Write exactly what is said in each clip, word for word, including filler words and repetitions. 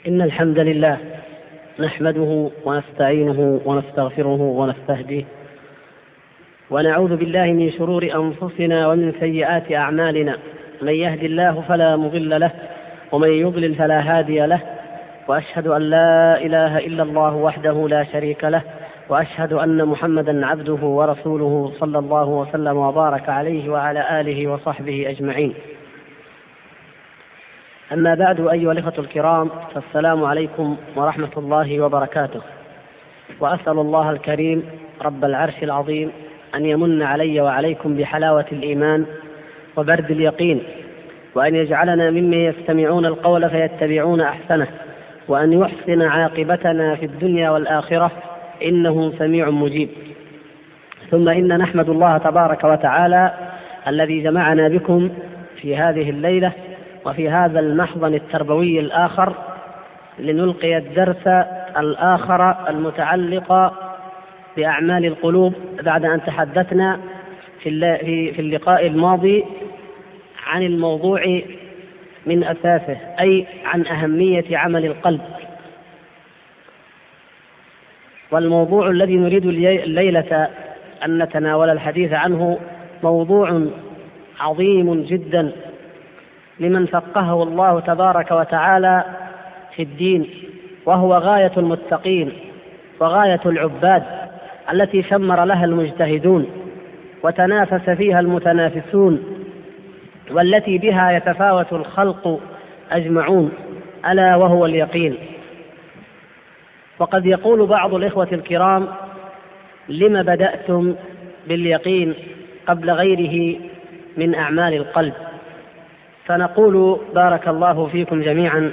إن الحمد لله نحمده ونستعينه ونستغفره ونستهديه ونعوذ بالله من شرور أنفسنا ومن سيئات أعمالنا. من يهد الله فلا مضل له ومن يضلل فلا هادي له، وأشهد أن لا إله إلا الله وحده لا شريك له، وأشهد أن محمدا عبده ورسوله صلى الله وسلم وبارك عليه وعلى آله وصحبه أجمعين. أما بعد، أيها الإخوة الكرام، فالسلام عليكم ورحمة الله وبركاته. وأسأل الله الكريم رب العرش العظيم أن يمن علي وعليكم بحلاوة الإيمان وبرد اليقين، وأن يجعلنا ممن يستمعون القول فيتبعون أحسنه، وأن يحسن عاقبتنا في الدنيا والآخرة، إنه سميع مجيب. ثم إن نحمد الله تبارك وتعالى الذي جمعنا بكم في هذه الليلة وفي هذا المحضن التربوي الآخر لنلقي الدرس الآخر المتعلق بأعمال القلوب، بعد أن تحدثنا في اللقاء الماضي عن الموضوع من أساسه، أي عن أهمية عمل القلب. والموضوع الذي نريد الليلة أن نتناول الحديث عنه موضوع عظيم جدا لمن فقهه الله تبارك وتعالى في الدين، وهو غاية المتقين وغاية العباد التي شمر لها المجتهدون وتنافس فيها المتنافسون، والتي بها يتفاوت الخلق أجمعون، ألا وهو اليقين. وقد يقول بعض الإخوة الكرام: لم بدأتم باليقين قبل غيره من أعمال القلب؟ فنقول بارك الله فيكم جميعا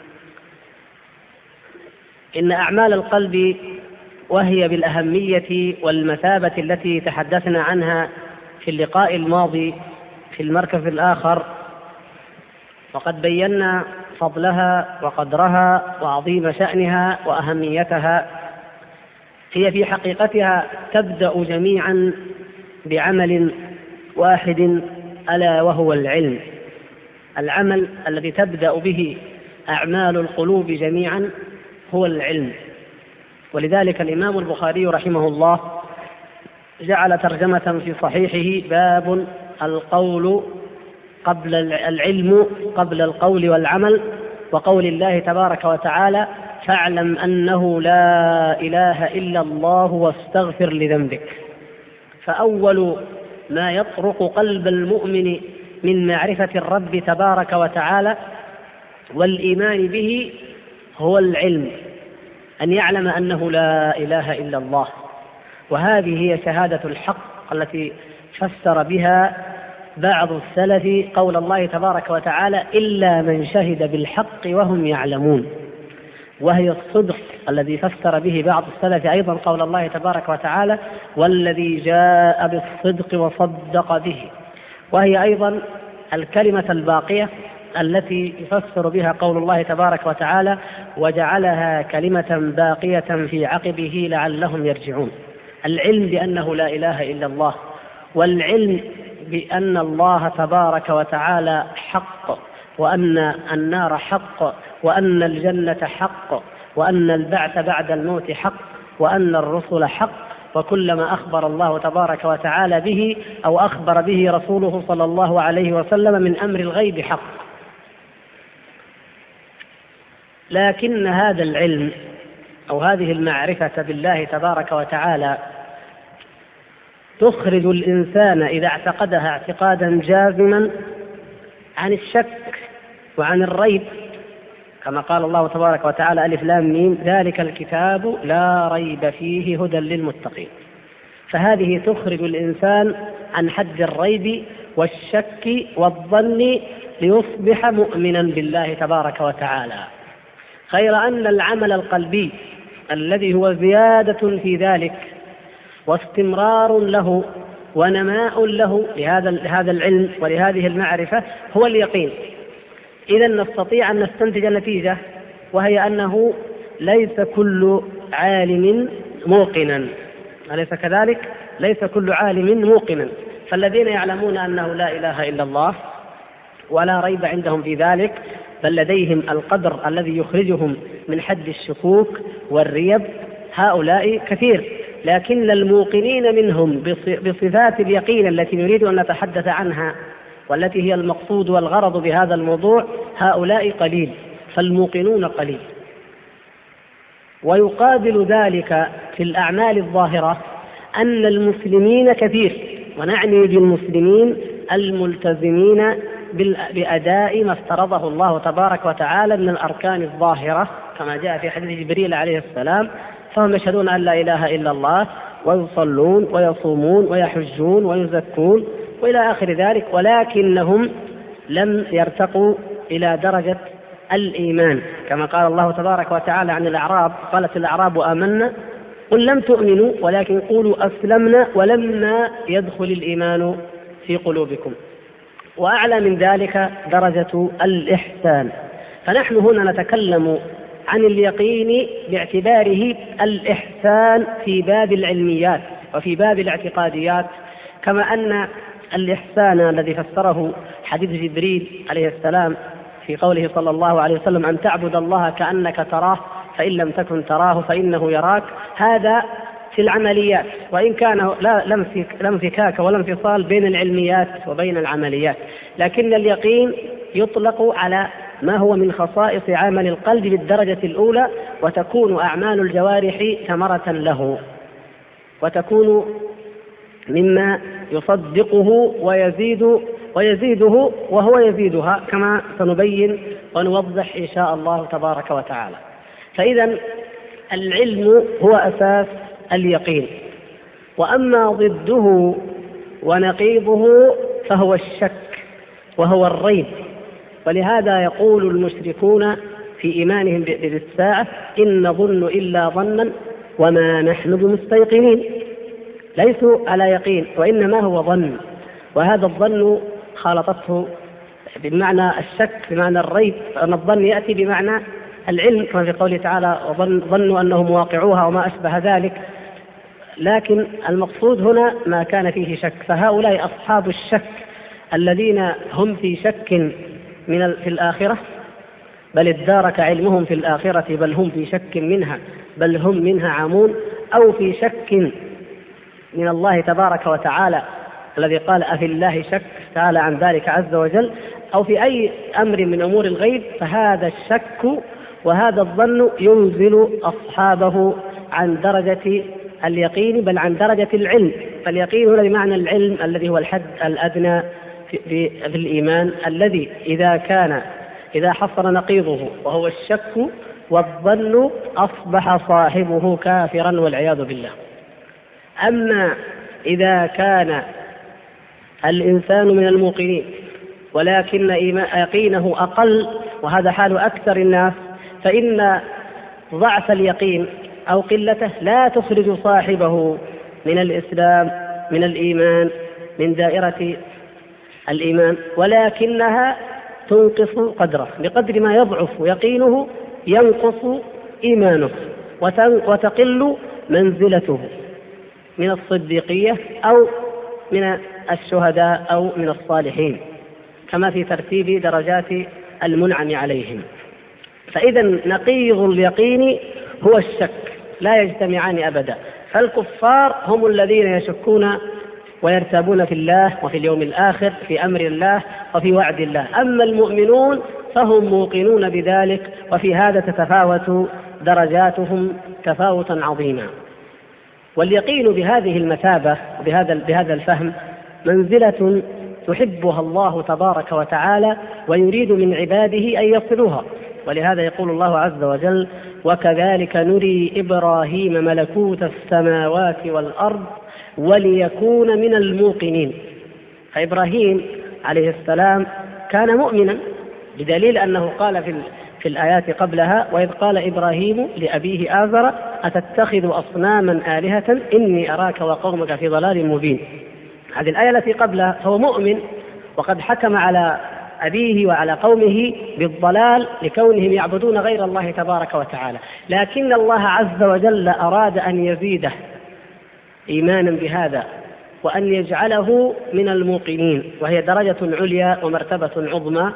إن أعمال القلب، وهي بالأهمية والمثابة التي تحدثنا عنها في اللقاء الماضي في المركز الآخر، وقد بينا فضلها وقدرها وعظيم شأنها وأهميتها، هي في حقيقتها تبدأ جميعا بعمل واحد، ألا وهو العلم. العمل الذي تبدأ به أعمال القلوب جميعا هو العلم. ولذلك الإمام البخاري رحمه الله جعل ترجمة في صحيحه: باب القول قبل العلم قبل القول والعمل، وقول الله تبارك وتعالى: فاعلم أنه لا إله إلا الله واستغفر لذنبك. فأول ما يطرق قلب المؤمن من معرفة الرب تبارك وتعالى والإيمان به هو العلم، أن يعلم أنه لا إله إلا الله. وهذه هي شهادة الحق التي فسر بها بعض السلف قول الله تبارك وتعالى: إلا من شهد بالحق وهم يعلمون. وهي الصدق الذي فسر به بعض السلف أيضا قول الله تبارك وتعالى: والذي جاء بالصدق وصدق به. وهي أيضا الكلمة الباقية التي يفسر بها قول الله تبارك وتعالى: وجعلها كلمة باقية في عقبه لعلهم يرجعون. العلم بأنه لا إله إلا الله، والعلم بأن الله تبارك وتعالى حق، وأن النار حق، وأن الجنة حق، وأن البعث بعد الموت حق، وأن الرسل حق، وكلما أخبر الله تبارك وتعالى به أو أخبر به رسوله صلى الله عليه وسلم من أمر الغيب حق. لكن هذا العلم أو هذه المعرفة بالله تبارك وتعالى تخرج الإنسان إذا اعتقدها اعتقادا جازما عن الشك وعن الريب، كما قال الله تبارك وتعالى: ألف لام ميم ذلك الكتاب لا ريب فيه هدى للمتقين. فهذه تخرج الإنسان عن حد الريب والشك والظن ليصبح مؤمنا بالله تبارك وتعالى. غير أن العمل القلبي الذي هو زيادة في ذلك واستمرار له ونماء له لهذا لهذا العلم ولهذه المعرفة هو اليقين. إذن نستطيع أن نستنتج نتيجة، وهي أنه ليس كل عالم موقنا، أليس كذلك؟ ليس كل عالم موقنا. فالذين يعلمون أنه لا إله إلا الله ولا ريب عندهم في ذلك بل لديهم القدر الذي يخرجهم من حد الشكوك والريب، هؤلاء كثير. لكن الموقنين منهم بصفات اليقين التي نريد أن نتحدث عنها والتي هي المقصود والغرض بهذا الموضوع، هؤلاء قليل، فالموقنون قليل. ويقابل ذلك في الأعمال الظاهرة أن المسلمين كثير، ونعني بالمسلمين الملتزمين بأداء ما افترضه الله تبارك وتعالى من الأركان الظاهرة كما جاء في حديث جبريل عليه السلام، فهم يشهدون أن لا إله إلا الله ويصلون ويصومون ويحجون ويزكون وإلى آخر ذلك، ولكنهم لم يرتقوا إلى درجة الإيمان، كما قال الله تبارك وتعالى عن الأعراب: قالت الأعراب آمنا قل لم تؤمنوا ولكن قولوا أسلمنا ولما يدخل الإيمان في قلوبكم. وأعلى من ذلك درجة الإحسان. فنحن هنا نتكلم عن اليقين باعتباره الإحسان في باب العلميات وفي باب الاعتقاديات، كما أن الإحسان الذي فسره حديث جبريل عليه السلام في قوله صلى الله عليه وسلم: أن تعبد الله كأنك تراه فإن لم تكن تراه فإنه يراك، هذا في العمليات، وإن كان لا لا انفكاك ولا انفصال بين العلميات وبين العمليات، لكن اليقين يطلق على ما هو من خصائص عمل القلب بالدرجة الأولى، وتكون أعمال الجوارح ثمرة له، وتكون مما يصدقه ويزيد ويزيده وهو يزيدها، كما سنبين ونوضح إن شاء الله تبارك وتعالى. فإذا العلم هو أساس اليقين، وأما ضده ونقيضه فهو الشك وهو الريب. ولهذا يقول المشركون في إيمانهم بالساعة: إن نظن إلا ظنا وما نحن بمستيقنين. ليسوا على يقين، وإنما هو ظن، وهذا الظن خالطته بمعنى الشك بمعنى الريب، فأن الظن يأتي بمعنى العلم كما في قوله تعالى: ظنوا أنهم واقعوها وما أشبه ذلك. لكن المقصود هنا ما كان فيه شك، فهؤلاء أصحاب الشك الذين هم في شك من في الآخرة، بل ادارك علمهم في الآخرة، بل هم في شك منها، بل هم منها عامون، أو في شك من الله تبارك وتعالى الذي قال: أفي الله شك، تعالى عن ذلك عز وجل، أو في أي أمر من أمور الغيب، فهذا الشك وهذا الظن ينزل أصحابه عن درجة اليقين، بل عن درجة العلم. فاليقين هنا بمعنى العلم الذي هو الحد الأدنى في, في, في الإيمان، الذي إذا كان إذا حصل نقيضه وهو الشك والظن أصبح صاحبه كافرا والعياذ بالله. أما إذا كان الإنسان من الموقنين ولكن يقينه أقل، وهذا حال أكثر الناس، فإن ضعف اليقين أو قلته لا تخرج صاحبه من الإسلام، من الإيمان، من دائرة الإيمان، ولكنها تنقص قدره. بقدر ما يضعف يقينه ينقص إيمانه وتقل منزلته من الصديقية أو من الشهداء أو من الصالحين، كما في ترتيب درجات المنعم عليهم. فإذا نقيض اليقين هو الشك، لا يجتمعان أبدا. فالكفار هم الذين يشكون ويرتابون في الله وفي اليوم الآخر، في أمر الله وفي وعد الله. أما المؤمنون فهم موقنون بذلك، وفي هذا تتفاوت درجاتهم تفاوتا عظيما. واليقين بهذه المثابة وبهذا بهذا الفهم منزلة تحبها الله تبارك وتعالى ويريد من عباده أن يصلوها. ولهذا يقول الله عز وجل: وكذلك نري إبراهيم ملكوت السماوات والأرض وليكون من الموقنين. فإبراهيم عليه السلام كان مؤمنا، بدليل أنه قال في في الآيات قبلها: وإذ قال إبراهيم لأبيه آزر أتتخذ أصناما آلهة إني أراك وقومك في ضلال مبين. هذه الآية التي قبلها هو مؤمن، وقد حكم على أبيه وعلى قومه بالضلال لكونهم يعبدون غير الله تبارك وتعالى، لكن الله عز وجل أراد أن يزيده إيمانا بهذا وأن يجعله من الموقنين، وهي درجة عليا ومرتبة عظمى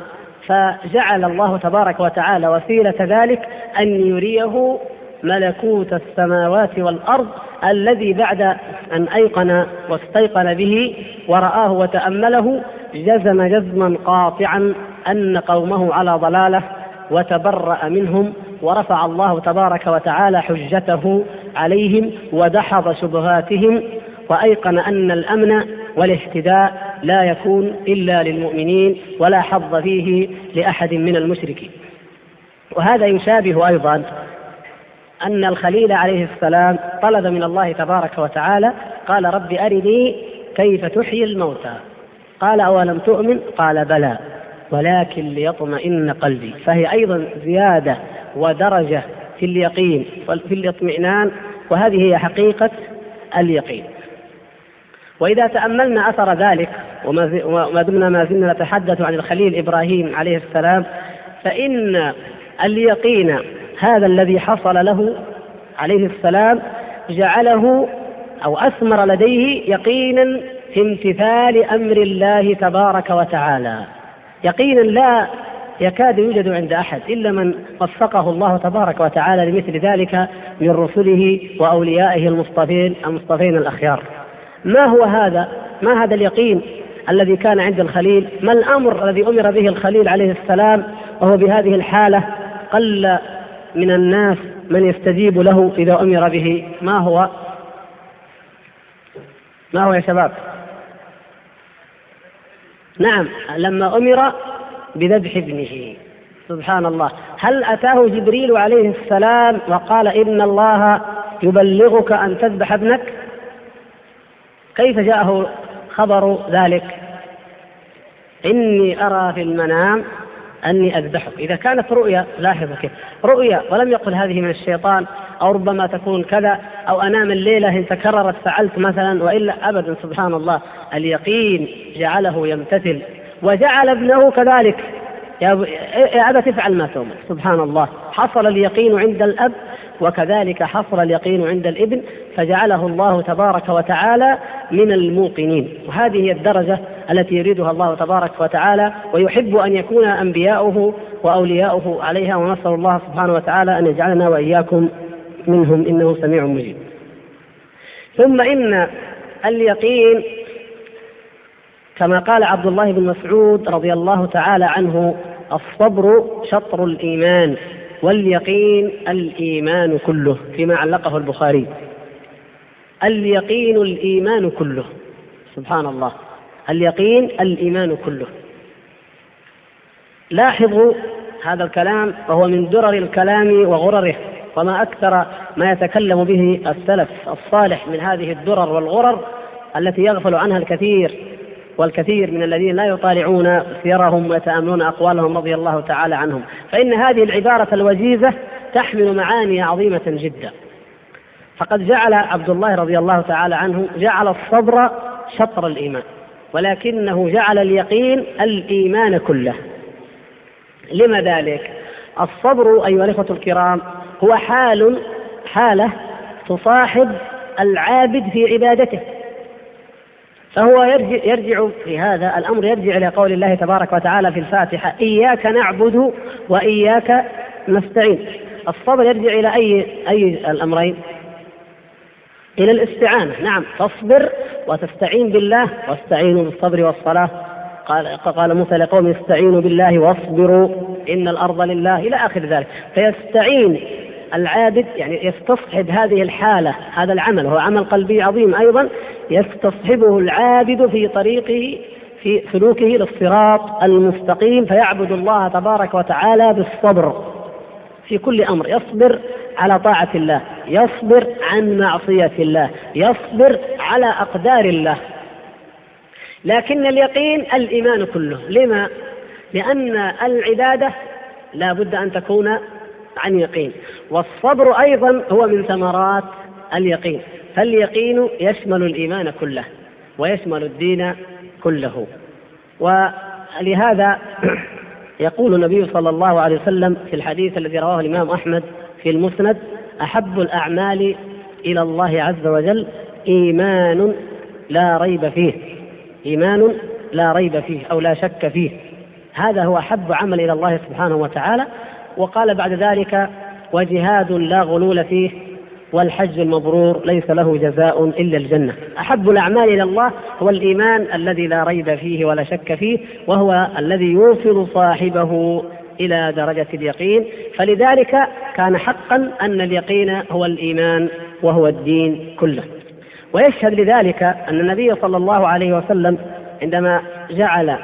فجعل الله تبارك وتعالى وسيلة ذلك أن يريه ملكوت السماوات والأرض الذي بعد أن أيقن واستيقن به ورآه وتأمله جزم جزما قاطعا أن قومه على ضلالة وتبرأ منهم، ورفع الله تبارك وتعالى حجته عليهم ودحض شبهاتهم، وأيقن أن الأمن والاهتداء لا يكون إلا للمؤمنين ولا حظ فيه لأحد من المشركين. وهذا يشابه أيضا أن الخليل عليه السلام طلب من الله تبارك وتعالى، قال رب أرني كيف تحيي الموتى، قال أولم تؤمن، قال بلى ولكن ليطمئن قلبي. فهي أيضا زيادة ودرجة في اليقين وفي الاطمئنان، وهذه هي حقيقة اليقين. وإذا تأملنا أثر ذلك وما دمنا ما زلنا نتحدث عن الخليل إبراهيم عليه السلام، فإن اليقين هذا الذي حصل له عليه السلام جعله أو أثمر لديه يقينا في امتثال أمر الله تبارك وتعالى، يقينا لا يكاد يوجد عند أحد إلا من وفقه الله تبارك وتعالى لمثل ذلك من رسله وأوليائه المصطفين المصطفين الأخيار. ما هو هذا؟ ما هذا اليقين الذي كان عند الخليل؟ ما الأمر الذي أمر به الخليل عليه السلام وهو بهذه الحالة؟ قل من الناس من يستجيب له إذا أمر به. ما هو؟ ما هو يا شباب؟ نعم، لما أمر بذبح ابنه. سبحان الله، هل أتاه جبريل عليه السلام وقال إن الله يبلغك أن تذبح ابنك؟ كيف جاءه خبر ذلك؟ إني أرى في المنام أني أذبحك. إذا كانت رؤيا، لاحظوا كيف رؤيا ولم يقل هذه من الشيطان، أو ربما تكون كذا، أو أنام الليلة إن تكررت فعلت مثلا، وإلا أبدا. سبحان الله، اليقين جعله يمتثل، وجعل ابنه كذلك. يا أبا تفعل ما تؤمر. سبحان الله، حصل اليقين عند الأب وكذلك حصل اليقين عند الابن، فجعله الله تبارك وتعالى من الموقنين. وهذه هي الدرجة التي يريدها الله تبارك وتعالى، ويحب أن يكون أنبياؤه وأولياؤه عليها، ونسأل الله سبحانه وتعالى أن يجعلنا وإياكم منهم، إنه سميع مجيب. ثم إن اليقين كما قال عبد الله بن مسعود رضي الله تعالى عنه: الصبر شطر الإيمان واليقين الإيمان كله، فيما علقه البخاري. اليقين الإيمان كله. سبحان الله، اليقين الإيمان كله. لاحظوا هذا الكلام، وهو من درر الكلام وغرره، وما أكثر ما يتكلم به السلف الصالح من هذه الدرر والغرر التي يغفل عنها الكثير والكثير من الذين لا يطالعون سيرهم ويتأملون أقوالهم رضي الله تعالى عنهم. فإن هذه العبارة الوجيزة تحمل معاني عظيمة جدا. فقد جعل عبد الله رضي الله تعالى عنه جعل الصبر شطر الإيمان، ولكنه جعل اليقين الإيمان كله. لما ذلك؟ الصبر أيها الإخوة الكرام هو حال حالة تصاحب العابد في عبادته، فهو يرجع, يرجع في هذا الأمر يرجع إلى قول الله تبارك وتعالى في الفاتحة: إياك نعبد وإياك نستعين. الصبر يرجع إلى أي أي الأمرين؟ إلى الاستعانة. نعم، تصبر وتستعين بالله، واستعينوا بالصبر والصلاة. قال, قال موسى لقوم: استعينوا بالله واصبروا إن الأرض لله، إلى آخر ذلك. فيستعين العابد، يعني يستصحب هذه الحالة، هذا العمل هو عمل قلبي عظيم أيضا، يستصحبه العابد في طريقه في سلوكه للصراط المستقيم، فيعبد الله تبارك وتعالى بالصبر في كل أمر. يصبر على طاعة الله، يصبر عن معصية الله، يصبر على أقدار الله. لكن اليقين الإيمان كله. لما؟ لأن العبادة لا بد أن تكون عن يقين، والصبر أيضا هو من ثمرات اليقين. فاليقين يشمل الإيمان كله ويشمل الدين كله. ولهذا يقول النبي صلى الله عليه وسلم في الحديث الذي رواه الإمام أحمد في المسند: أحب الأعمال إلى الله عز وجل إيمان لا ريب فيه، إيمان لا ريب فيه أو لا شك فيه. هذا هو أحب عمل إلى الله سبحانه وتعالى. وقال بعد ذلك: وجهاد لا غلول فيه والحج المبرور ليس له جزاء إلا الجنة. أحب الأعمال إلى الله هو الإيمان الذي لا ريب فيه ولا شك فيه، وهو الذي يوصل صاحبه إلى درجة اليقين. فلذلك كان حقا أن اليقين هو الإيمان وهو الدين كله. ويشهد لذلك أن النبي صلى الله عليه وسلم عندما جعل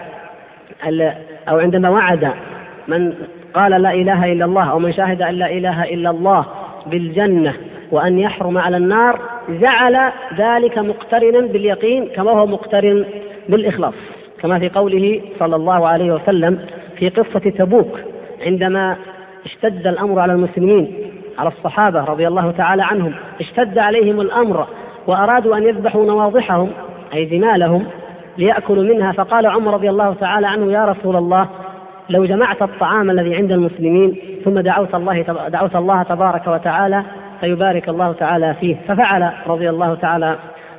أو عندما وعد من قال لا إله إلا الله أو من شاهد أن لا إله إلا الله بالجنة وأن يحرم على النار، جعل ذلك مقترنا باليقين كما هو مقترن بالإخلاص، كما في قوله صلى الله عليه وسلم في قصة تبوك عندما اشتد الأمر على المسلمين، على الصحابة رضي الله تعالى عنهم، اشتد عليهم الأمر وأرادوا أن يذبحوا نواضحهم أي جمالهم ليأكلوا منها، فقال عمر رضي الله تعالى عنه: يا رسول الله، لو جمعت الطعام الذي عند المسلمين ثم دعوت الله دعوت الله تبارك وتعالى فيبارك الله تعالى فيه. ففعل رضي الله تعالى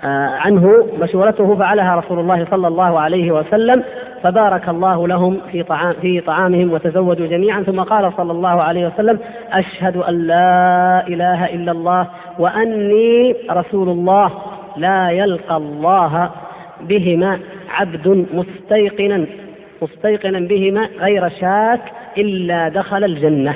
عنه مشورته، فعلها رسول الله صلى الله عليه وسلم، فبارك الله لهم في طعام في طعامهم وتزودوا جميعا. ثم قال صلى الله عليه وسلم: أشهد أن لا إله إلا الله وأني رسول الله، لا يلقى الله بهما عبد مستيقنا مستيقنا بهما غير شاك إلا دخل الجنة.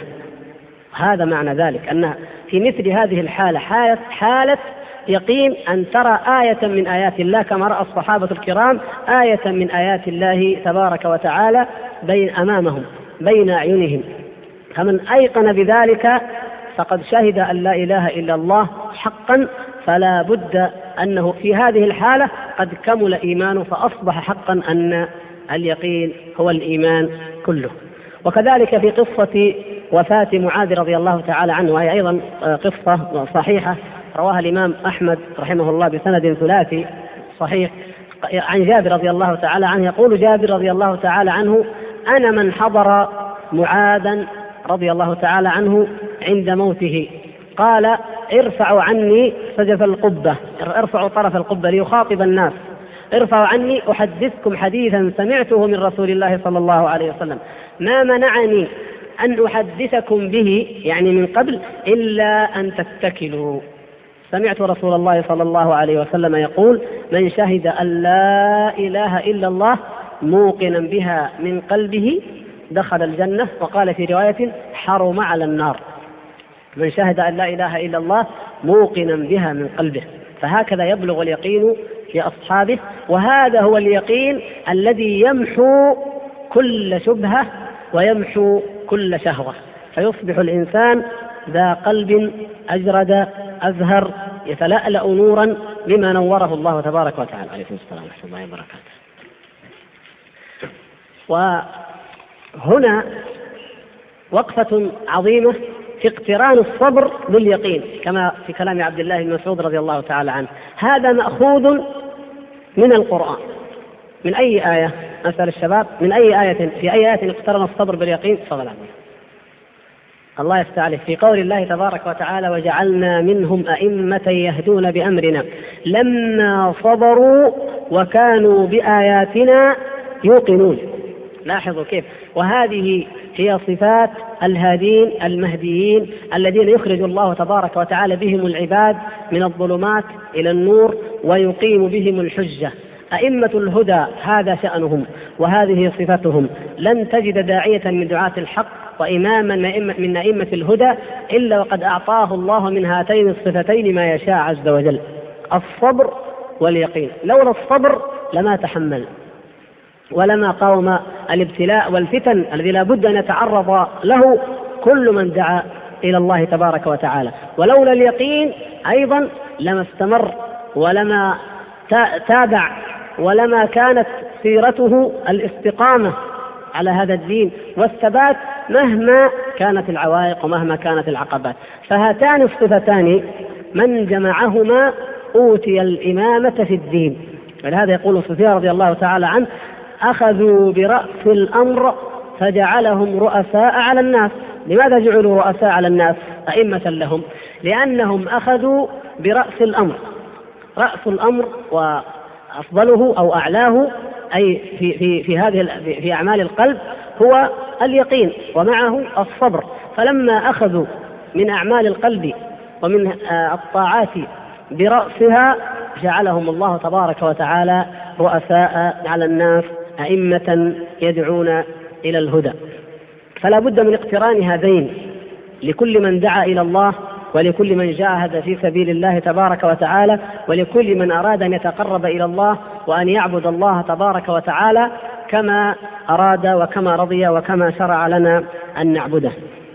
هذا معنى ذلك، أن في مثل هذه الحالة حالة, حالة يقين أن ترى آية من آيات الله كما رأى الصحابة الكرام آية من آيات الله تبارك وتعالى بين أمامهم بين أعينهم. فمن أيقن بذلك فقد شهد أن لا إله إلا الله حقا، فلا بد أنه في هذه الحالة قد كمل إيمانه، فأصبح حقا أن اليقين هو الإيمان كله. وكذلك في قصة وفاة معاذ رضي الله تعالى عنه، وهي أيضا قصة صحيحة رواها الإمام أحمد رحمه الله بسند ثلاثي صحيح عن جابر رضي الله تعالى عنه، يقول جابر رضي الله تعالى عنه: أنا من حضر معاذا رضي الله تعالى عنه عند موته، قال: ارفعوا عني سجف القبة، ارفعوا طرف القبة ليخاطب الناس، ارفعوا عني أحدثكم حديثا سمعته من رسول الله صلى الله عليه وسلم ما منعني أن أحدثكم به يعني من قبل إلا أن تتكلوا. سمعت رسول الله صلى الله عليه وسلم يقول: من شهد أن لا إله إلا الله موقنا بها من قلبه دخل الجنة. وقال في رواية: حرم على النار. من شهد أن لا إله إلا الله موقنا بها من قلبه. فهكذا يبلغ اليقين لأصحابه، وهذا هو اليقين الذي يمحو كل شبهة ويمحو كل شهوة، فيصبح الإنسان ذا قلب أجرد أزهر يتلألأ نورا بما نوره الله تبارك وتعالى. عليكم السلام ورحمة الله وبركاته. وهنا وقفة عظيمة في اقتران الصبر باليقين، كما في كلام عبد الله بن مسعود رضي الله تعالى عنه. هذا مأخوذ من القرآن. من أي آية؟ أسأل الشباب، من أي آية في أي آية اقترن الصبر باليقين؟ صلى الله عليه وسلم. الله يفتح عليه في قول الله تبارك وتعالى: وجعلنا منهم أئمة يهدون بأمرنا لما صبروا وكانوا بآياتنا يوقنون. لاحظوا كيف، وهذه هي صفات الهادين المهديين الذين يخرج الله تبارك وتعالى بهم العباد من الظلمات إلى النور ويقيم بهم الحجة. أئمة الهدى هذا شأنهم وهذه صفتهم. لن تجد داعية من دعاة الحق وإماما من أئمة الهدى إلا وقد أعطاه الله من هاتين الصفتين ما يشاء عز وجل: الصبر واليقين. لولا الصبر لما تحمل ولما قاوم الابتلاء والفتن الذي لا بد أن يتعرض له كل من دعا إلى الله تبارك وتعالى. ولولا اليقين أيضا لما استمر ولما تابع ولما كانت سيرته الاستقامة على هذا الدين والثبات مهما كانت العوائق ومهما كانت العقبات. فهاتان الصفتان من جمعهما أوتي الإمامة في الدين. ولهذا يقول سفيان رضي الله تعالى عنه: أخذوا برأس الأمر فجعلهم رؤساء على الناس. لماذا جعلوا رؤساء على الناس أئمة لهم؟ لأنهم أخذوا برأس الأمر. رأس الأمر وأفضله أو أعلاه أي في في في هذه في أعمال القلب هو اليقين ومعه الصبر. فلما أخذوا من أعمال القلب ومن الطاعات برأسها جعلهم الله تبارك وتعالى رؤساء على الناس، أئمة يدعون إلى الهدى. فلا بد من اقتران هذين لكل من دعا إلى الله، ولكل من جاهد في سبيل الله تبارك وتعالى، ولكل من أراد أن يتقرب إلى الله وأن يعبد الله تبارك وتعالى كما أراد وكما رضي وكما شرع لنا أن نعبده.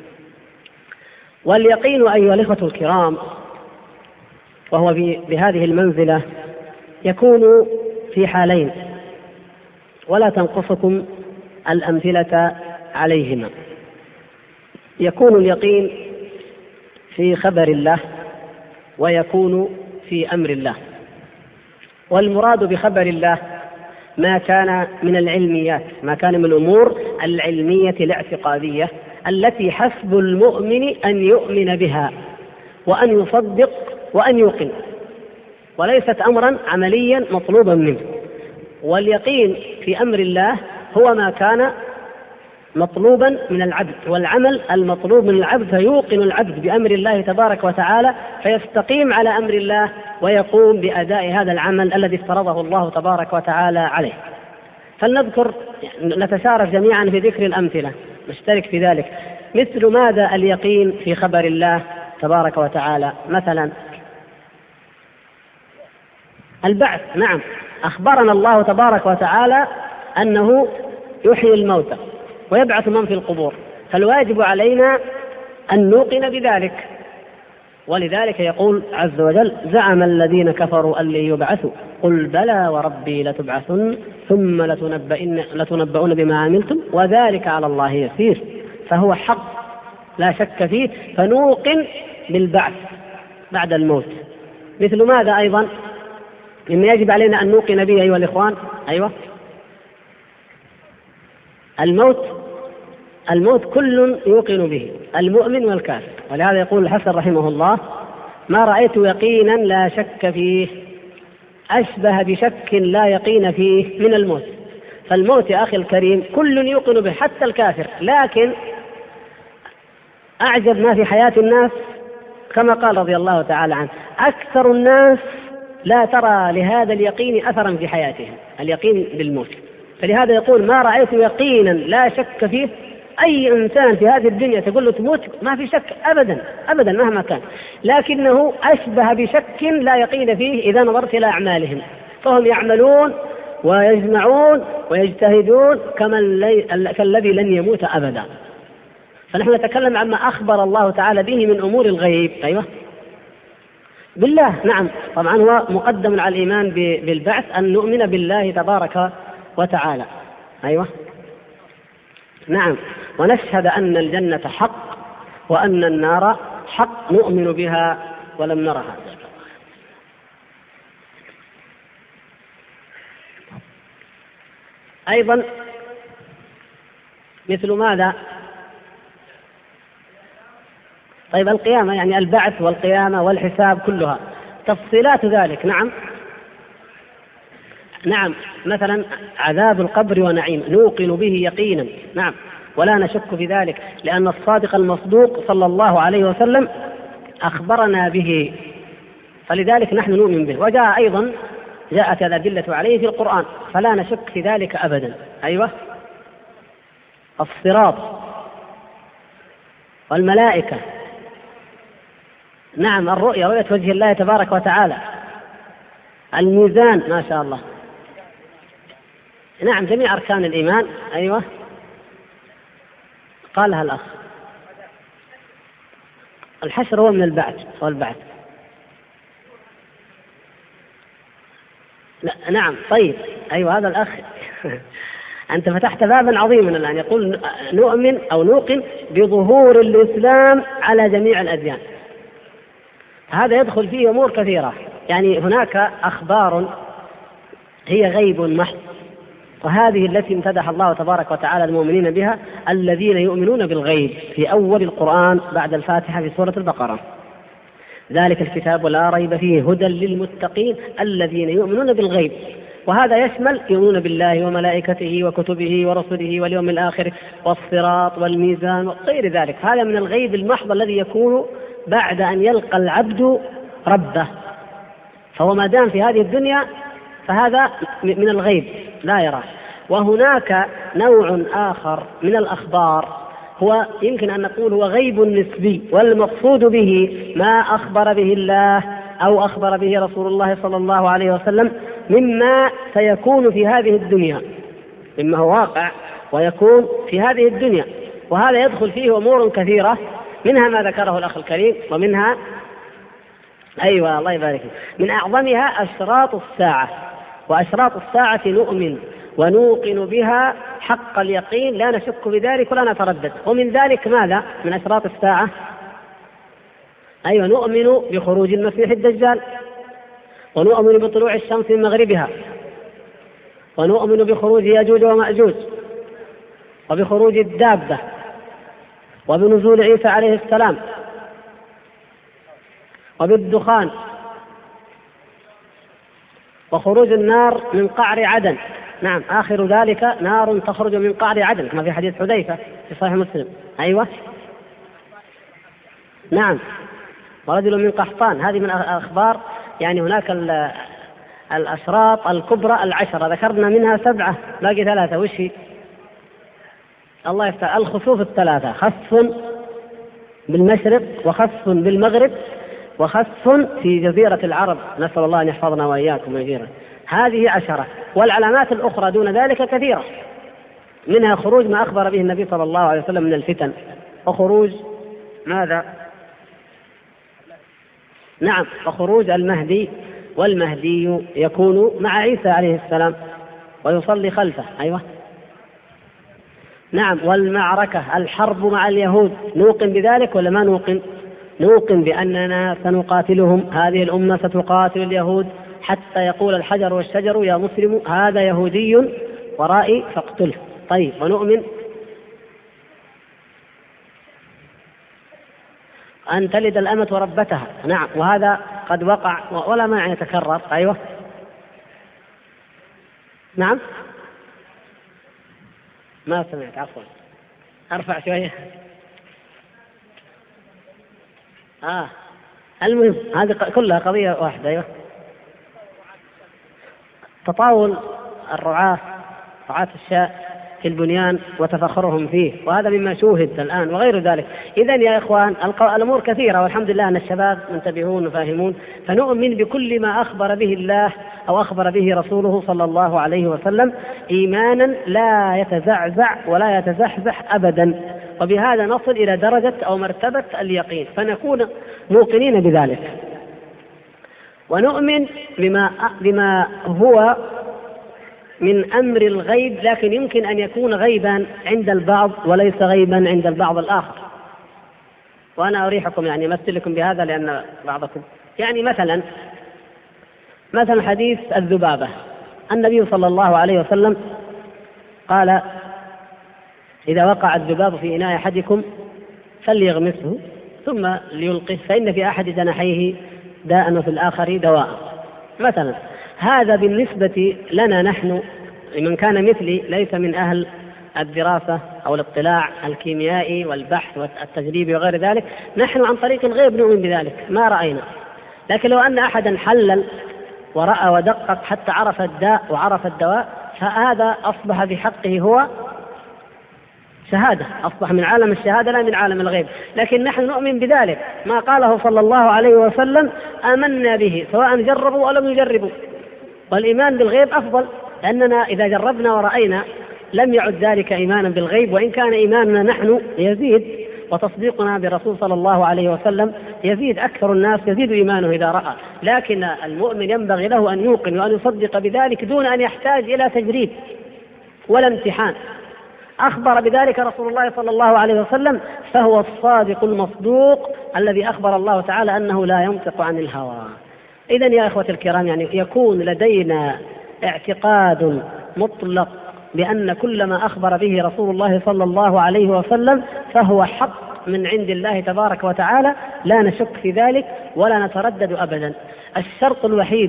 واليقين أيها الإخوة الكرام وهو بهذه المنزلة يكون في حالين، ولا تنقصكم الأمثلة عليهما. يكون اليقين في خبر الله، ويكون في أمر الله. والمراد بخبر الله ما كان من العلميات، ما كان من الأمور العلمية الاعتقادية التي حسب المؤمن أن يؤمن بها وأن يصدق وأن يوقن، وليست أمرا عمليا مطلوبا منه. واليقين في أمر الله هو ما كان مطلوبا من العبد، والعمل المطلوب من العبد، فيوقن العبد بأمر الله تبارك وتعالى فيستقيم على أمر الله ويقوم بأداء هذا العمل الذي افترضه الله تبارك وتعالى عليه. فلنذكر نتشارك جميعا في ذكر الأمثلة، نشترك في ذلك. مثل ماذا اليقين في خبر الله تبارك وتعالى؟ مثلا البعث. نعم، أخبرنا الله تبارك وتعالى أنه يحيي الموتى ويبعث من في القبور، فالواجب علينا أن نوقن بذلك. ولذلك يقول عز وجل: زعم الذين كفروا أن لن يبعثوا قل بلى وربي لتبعثن ثم لتنبئن لتنبؤون بما عملتم وذلك على الله يسير. فهو حق لا شك فيه، فنوقن بالبعث بعد الموت. مثل ماذا أيضا مما يجب علينا أن نوقن به أيها الإخوان؟ أيوة، الموت. الموت كل يوقن به، المؤمن والكافر. ولهذا يقول الحسن رحمه الله: ما رأيت يقينا لا شك فيه أشبه بشك لا يقين فيه من الموت. فالموت يا أخي الكريم كل يوقن به حتى الكافر، لكن أعجب ما في حياة الناس كما قال رضي الله تعالى عنه: أكثر الناس لا ترى لهذا اليقين أثرا في حياتهم، اليقين بالموت. فلهذا يقول: ما رأيت يقينا لا شك فيه. أي إنسان في هذه الدنيا تقول له تموت ما في شك أبدا أبدا مهما كان، لكنه أشبه بشك لا يقين فيه إذا نظرت إلى أعمالهم، فهم يعملون ويجمعون ويجتهدون كالذي لن يموت أبدا. فنحن نتكلم عما أخبر الله تعالى به من أمور الغيب. أيوة، بالله. نعم، طبعا هو مقدم على الإيمان بالبعث أن نؤمن بالله تبارك وتعالى. أيوة، نعم، ونشهد أن الجنة حق وأن النار حق، نؤمن بها ولم نرها. أيضا مثل ماذا؟ طيب القيامة، يعني البعث والقيامة والحساب كلها تفصيلات ذلك. نعم نعم مثلا عذاب القبر ونعيم نوقن به يقينا، نعم، ولا نشك في ذلك، لأن الصادق المصدوق صلى الله عليه وسلم أخبرنا به، فلذلك نحن نؤمن به. وجاء أيضا جاءت الأدلة عليه في القرآن، فلا نشك في ذلك أبدا. أيوة، الصراط والملائكة، نعم، الرؤيا، رؤية وجه الله تبارك وتعالى، الميزان، ما شاء الله، نعم، جميع أركان الإيمان. أيوة، قالها الأخ، الحشر هو من البعث والبعث. لا، نعم، طيب، أيوة، هذا الأخ أنت فتحت بابا عظيما الآن، يقول نؤمن أو نوقن بظهور الإسلام على جميع الأديان. هذا يدخل فيه أمور كثيرة، يعني هناك أخبار هي غيب محض، وهذه التي امتدح الله تبارك وتعالى المؤمنين بها: الذين يؤمنون بالغيب، في أول القرآن بعد الفاتحة في سورة البقرة: ذلك الكتاب لا ريب فيه هدى للمتقين الذين يؤمنون بالغيب. وهذا يشمل يؤمنون بالله وملائكته وكتبه ورسله واليوم الآخر والصراط والميزان وغير ذلك. هذا من الغيب المحض الذي يكون بعد أن يلقى العبد ربه، فهو ما دام في هذه الدنيا فهذا من الغيب لا يراه. وهناك نوع آخر من الأخبار هو يمكن أن نقول هو غيب نسبي، والمقصود به ما أخبر به الله أو أخبر به رسول الله صلى الله عليه وسلم مما سيكون في هذه الدنيا، مما هو واقع ويكون في هذه الدنيا. وهذا يدخل فيه أمور كثيرة، منها ما ذكره الأخ الكريم، ومنها أيوة الله يبارك فيك، من أعظمها أشراط الساعة. وأشراط الساعة نؤمن ونوقن بها حق اليقين، لا نشك بذلك ولا نتردد. ومن ذلك ماذا؟ من أشراط الساعة أيوة نؤمن بخروج المسيح الدجال، ونؤمن بطلوع الشمس من مغربها، ونؤمن بخروج ياجوج ومأجوج، وبخروج الدابة، وبنزول عيسى عليه السلام، وبالدخان، وخروج النار من قعر عدن. نعم، آخر ذلك نار تخرج من قعر عدن كما في حديث حذيفة في صحيح مسلم. أيوة نعم، ورجل من قحطان. هذه من الأخبار، يعني هناك الأشراط الكبرى العشرة ذكرنا منها سبعة، باقي ثلاثة. وش هي؟ الله يفتح. الخسوف الثلاثة، خسف بالمشرق وخسف بالمغرب وخسف في جزيرة العرب، نسأل الله أن يحفظنا وإياكم ويجيرنا. هذه عشرة. والعلامات الأخرى دون ذلك كثيرة، منها خروج ما أخبر به النبي صلى الله عليه وسلم من الفتن، وخروج ماذا؟ نعم، وخروج المهدي، والمهدي يكون مع عيسى عليه السلام ويصلي خلفه. أيوة نعم، والمعركة الحرب مع اليهود، نوقن بذلك ولا ما نوقن؟ نوقن بأننا سنقاتلهم، هذه الأمة ستقاتل اليهود حتى يقول الحجر والشجر يا مسلم هذا يهودي ورائي فاقتله. طيب، ونؤمن أن تلد الأمة ربتها. نعم، وهذا قد وقع ولا مانع يتكرر. أيوة نعم، ما سمعت، عفوا أرفع شوية. آه المهم هذه كلها قضية واحدة. أيوة، تطاول الرعاة رعاة الشاء في البنيان وتفخرهم فيه، وهذا مما شوهد الآن وغير ذلك. إذن يا إخوان الأمور كثيرة، والحمد لله أن الشباب منتبهون وفاهمون، فنؤمن بكل ما أخبر به الله أو أخبر به رسوله صلى الله عليه وسلم إيمانا لا يتزعزع ولا يتزحزح أبدا، وبهذا نصل إلى درجة أو مرتبة اليقين، فنكون موقنين بذلك. ونؤمن بما, بما هو من أمر الغيب، لكن يمكن أن يكون غيبا عند البعض وليس غيبا عند البعض الآخر. وأنا أريحكم يعني أمثل لكم بهذا، لأن بعضكم يعني مثلا مثلا حديث الذبابة، النبي صلى الله عليه وسلم قال إذا وقع الذباب في إناء أحدكم فليغمسه ثم ليلقه، فإن في أحد جناحيه داء وفي الآخر دواء. مثلا هذا بالنسبة لنا نحن من كان مثلي ليس من أهل الدراسة أو الاطلاع الكيميائي والبحث والتجريبي وغير ذلك، نحن عن طريق الغيب نؤمن بذلك، ما رأينا. لكن لو أن أحدا حلل ورأى ودقق حتى عرف الداء وعرف الدواء، فهذا أصبح بحقه هو شهادة، أصبح من عالم الشهادة لا من عالم الغيب. لكن نحن نؤمن بذلك، ما قاله صلى الله عليه وسلم آمنا به سواء جربوا أو لم يجربوا. والإيمان بالغيب أفضل، لأننا إذا جربنا ورأينا لم يعد ذلك إيمانا بالغيب، وإن كان إيماننا نحن يزيد، وتصديقنا برسول صلى الله عليه وسلم يزيد. أكثر الناس يزيد إيمانه إذا رأى، لكن المؤمن ينبغي له أن يوقن وأن يصدق بذلك دون أن يحتاج إلى تجريب ولا امتحان. أخبر بذلك رسول الله صلى الله عليه وسلم، فهو الصادق المصدوق الذي أخبر الله تعالى أنه لا ينطق عن الهوى. إذن يا إخوة الكرام، يعني يكون لدينا اعتقاد مطلق بأن كل ما أخبر به رسول الله صلى الله عليه وسلم فهو حق من عند الله تبارك وتعالى، لا نشك في ذلك ولا نتردد أبدا. الشرط الوحيد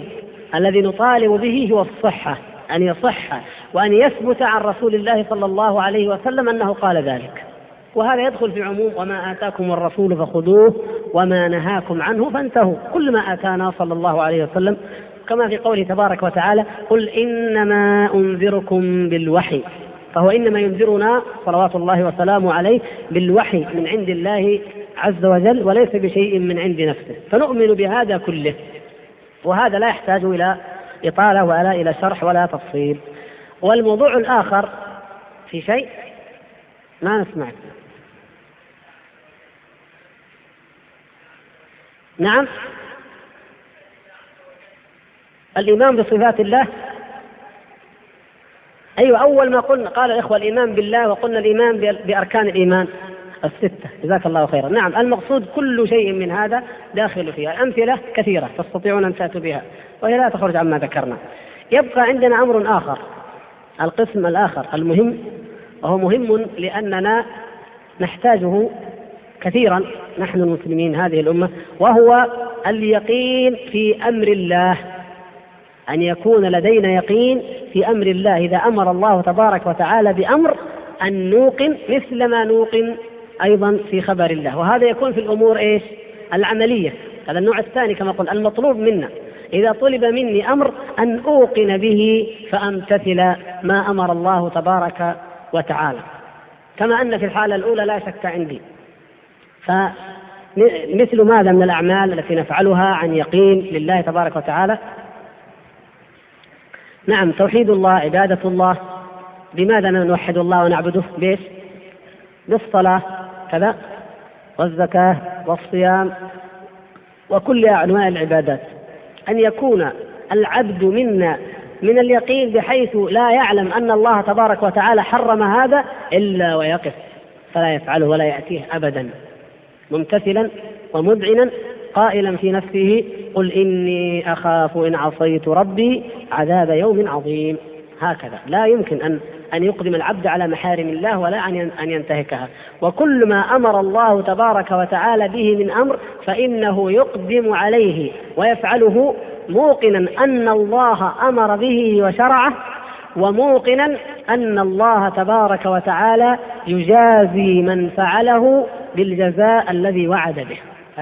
الذي نطالب به هو الصحة، أن يصح وأن يثبت عن رسول الله صلى الله عليه وسلم أنه قال ذلك. وهذا يدخل في عموم وما آتاكم الرسول فخذوه وما نهاكم عنه فانتهوا. كل ما آتانا صلى الله عليه وسلم، كما في قوله تبارك وتعالى: قل إنما أنذركم بالوحي، فهو إنما ينذرنا صلوات الله وسلامه عليه بالوحي من عند الله عز وجل، وليس بشيء من عند نفسه، فنؤمن بهذا كله. وهذا لا يحتاج إلى إطالة ولا إلى شرح ولا تفصيل. والموضوع الآخر في شيء ما نسمعك. نعم، الإيمان بصفات الله. أيوة، أول ما قلنا قال الإخوة الإيمان بالله، وقلنا الإيمان بأركان الإيمان الستة، جزاك الله خيرا. نعم، المقصود كل شيء من هذا داخل فيها. أمثلة كثيرة تستطيعون أن تأتوا بها وهي لا تخرج عما ذكرنا. يبقى عندنا أمر آخر، القسم الآخر المهم، وهو مهم لأننا نحتاجه كثيرا نحن المسلمين هذه الأمة، وهو اليقين في أمر الله. أن يكون لدينا يقين في أمر الله. إذا أمر الله تبارك وتعالى بأمر أن نوقن مثل ما نوقن أيضا في خبر الله. وهذا يكون في الأمور إيش؟ العملية. هذا النوع الثاني كما قلنا، المطلوب منا إذا طلب مني أمر أن أوقن به فأمتثل ما أمر الله تبارك وتعالى، كما أن في الحالة الأولى لا شك عندي. فمثل ماذا من الأعمال التي نفعلها عن يقين لله تبارك وتعالى؟ نعم، توحيد الله، عبادة الله. بماذا نوحد الله ونعبده؟ بيش؟ بالصلاة كذا، والزكاة والصيام وكل أنواع العبادات. أن يكون العبد منا من اليقين بحيث لا يعلم أن الله تبارك وتعالى حرم هذا إلا ويقف فلا يفعله ولا يأتيه أبدا، ممتثلا ومذعنا قائلا في نفسه: قل إني أخاف إن عصيت ربي عذاب يوم عظيم. هكذا لا يمكن أن أن يقدم العبد على محارم الله ولا أن ينتهكها. وكل ما أمر الله تبارك وتعالى به من أمر فإنه يقدم عليه ويفعله موقنا أن الله أمر به وشرعه، وموقنا أن الله تبارك وتعالى يجازي من فعله بالجزاء الذي وعد به.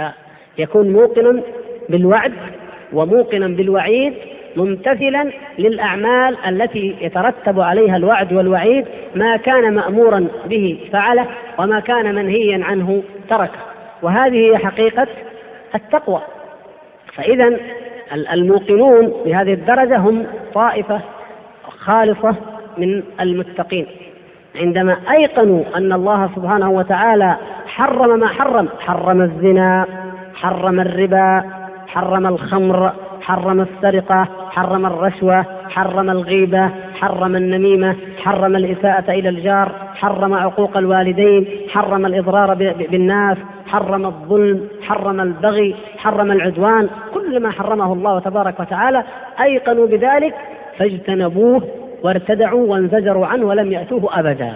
يكون موقنا بالوعد وموقنا بالوعيد، ممتثلا للأعمال التي يترتب عليها الوعد والوعيد، ما كان مأمورا به فعله وما كان منهيا عنه تركه. وهذه هي حقيقة التقوى. فإذا الموقنون بهذه الدرجة هم طائفة خالصة من المتقين، عندما أيقنوا أن الله سبحانه وتعالى حرم ما حرم، حرم الزنا، حرم الربا، حرم الخمر، حرم السرقة، حرم الرشوة، حرم الغيبة، حرم النميمة، حرم الإساءة إلى الجار، حرم عقوق الوالدين، حرم الإضرار بالناس، حرم الظلم، حرم البغي، حرم العدوان. كل ما حرمه الله تبارك وتعالى أيقنوا بذلك فاجتنبوه وارتدعوا وانزجروا عنه ولم يأتوه أبدا.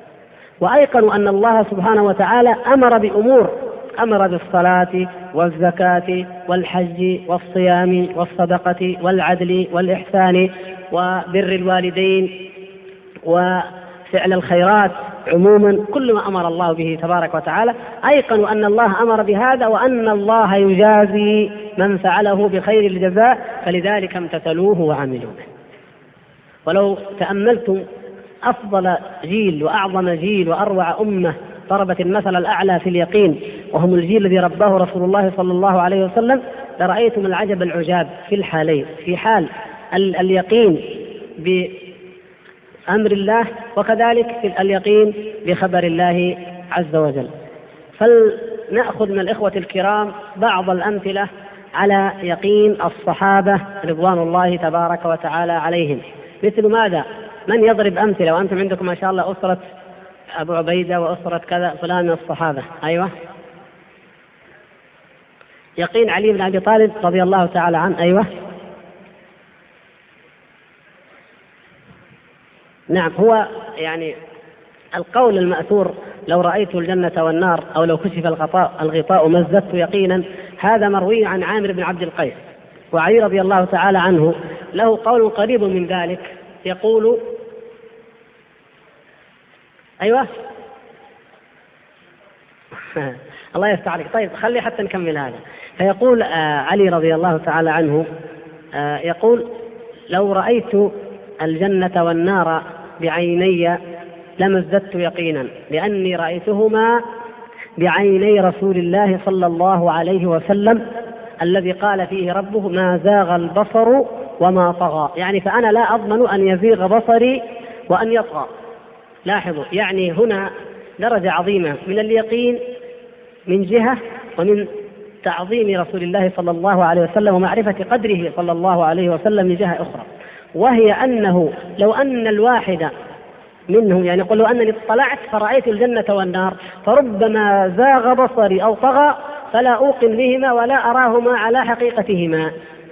وأيقنوا أن الله سبحانه وتعالى أمر بأمور، أمر بالصلاة والزكاة والحج والصيام والصدقة والعدل والإحسان وبر الوالدين وفعل الخيرات عموما. كل ما أمر الله به تبارك وتعالى أيقنوا أن الله أمر بهذا، وأن الله يجازي من فعله بخير الجزاء، فلذلك امتثلوه وعملوا به. ولو تأملتم أفضل جيل وأعظم جيل وأروع أمة ضربت المثل الأعلى في اليقين، وهم الجيل الذي رباه رسول الله صلى الله عليه وسلم، لرأيتم العجب العجاب في الحالين، في حال اليقين بأمر الله، وكذلك في اليقين بخبر الله عز وجل. فلنأخذ من الإخوة الكرام بعض الأمثلة على يقين الصحابة رضوان الله تبارك وتعالى عليهم. مثل ماذا؟ من يضرب أمثلة؟ وأنتم عندكم ما شاء الله أسرة أبو عبيدة وأسرة كذا فلان من الصحابة. أيوة، يقين علي بن أبي طالب رضي الله تعالى عنه. أيوة، نعم، هو يعني القول المأثور: لو رأيت الجنة والنار أو لو كشف الغطاء الغطاء مزدت يقينا، هذا مروي عن عامر بن عبد القيس وعلي رضي الله تعالى عنه له قول قريب من ذلك، يقول أيوة الله يفتح عليك. طيب خلي حتى نكمل هذا. فيقول آه علي رضي الله تعالى عنه آه يقول: لو رأيت الجنة والنار بعيني لما ازددت يقينا، لأني رأيتهما بعيني رسول الله صلى الله عليه وسلم الذي قال فيه ربه: ما زاغ البصر وما طغى. يعني فأنا لا أضمن أن يزيغ بصري وأن يطغى. لاحظوا، يعني هنا درجة عظيمة من اليقين من جهة، ومن تعظيم رسول الله صلى الله عليه وسلم ومعرفة قدره صلى الله عليه وسلم من جهة أخرى، وهي أنه لو أن الواحد منهم، يعني يقول: لو أنني اطلعت فرأيت الجنة والنار فربما زاغ بصري أو طغى فلا أوقن بهما ولا أراهما على حقيقتهما،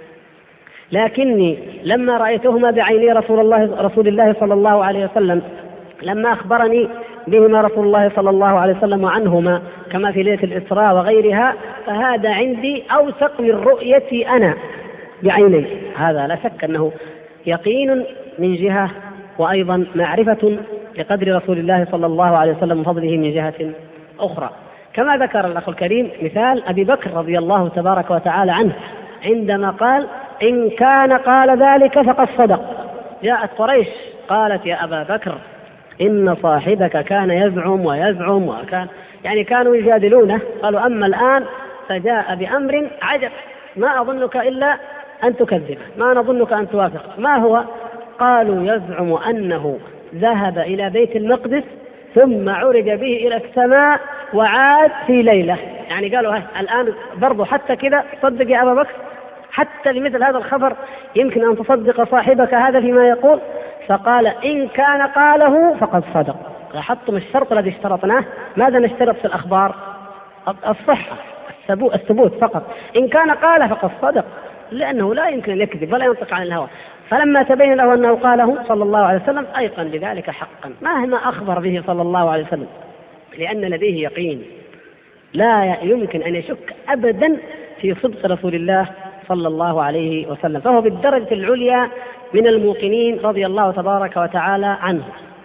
لكني لما رأيتهما بعيني رسول الله رسول الله صلى الله عليه وسلم لما أخبرني بهما رسول الله صلى الله عليه وسلم عنهما كما في ليلة الإسراء وغيرها، فهذا عندي أوثق من رؤيتي أنا بعيني. هذا لا شك أنه يقين من جهة، وأيضا معرفة لقدر رسول الله صلى الله عليه وسلم وفضله من جهة أخرى. كما ذكر الأخ الكريم مثال أبي بكر رضي الله تبارك وتعالى عنه عندما قال: إن كان قال ذلك فقد صدق. جاءت قريش قالت: يا أبا بكر إن صاحبك كان يزعم ويزعم وكان، يعني كانوا يجادلونه. قالوا: أما الآن فجاء بأمر عجب، ما أظنك إلا أن تكذبه، ما نظنك أن توافق. ما هو؟ قالوا: يزعم أنه ذهب إلى بيت المقدس ثم عرج به إلى السماء وعاد في ليلة. يعني قالوا: الآن برضو حتى كذا صدق يا أبا بكر، حتى لمثل هذا الخبر يمكن أن تصدق صاحبك هذا فيما يقول؟ فقال: إن كان قاله فقد صدق. لاحظتم الشرط الذي اشترطناه؟ ماذا نشترط في الأخبار؟ الصحة، الثبوت فقط. إن كان قاله فقد صدق، لأنه لا يمكن أن يكذب ولا ينطق عن الهوى. فلما تبين له أنه قاله صلى الله عليه وسلم أيقن بذلك حقا مهما أخبر به صلى الله عليه وسلم، لأن لديه يقين لا يمكن أن يشك أبدا في صدق رسول الله صلى الله عليه وسلم، فهو بالدرجة العليا من الموقنين رضي الله تبارك وتعالى عنه.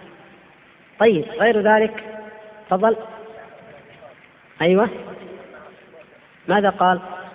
طيب غير ذلك تفضل. أيوة ماذا قال؟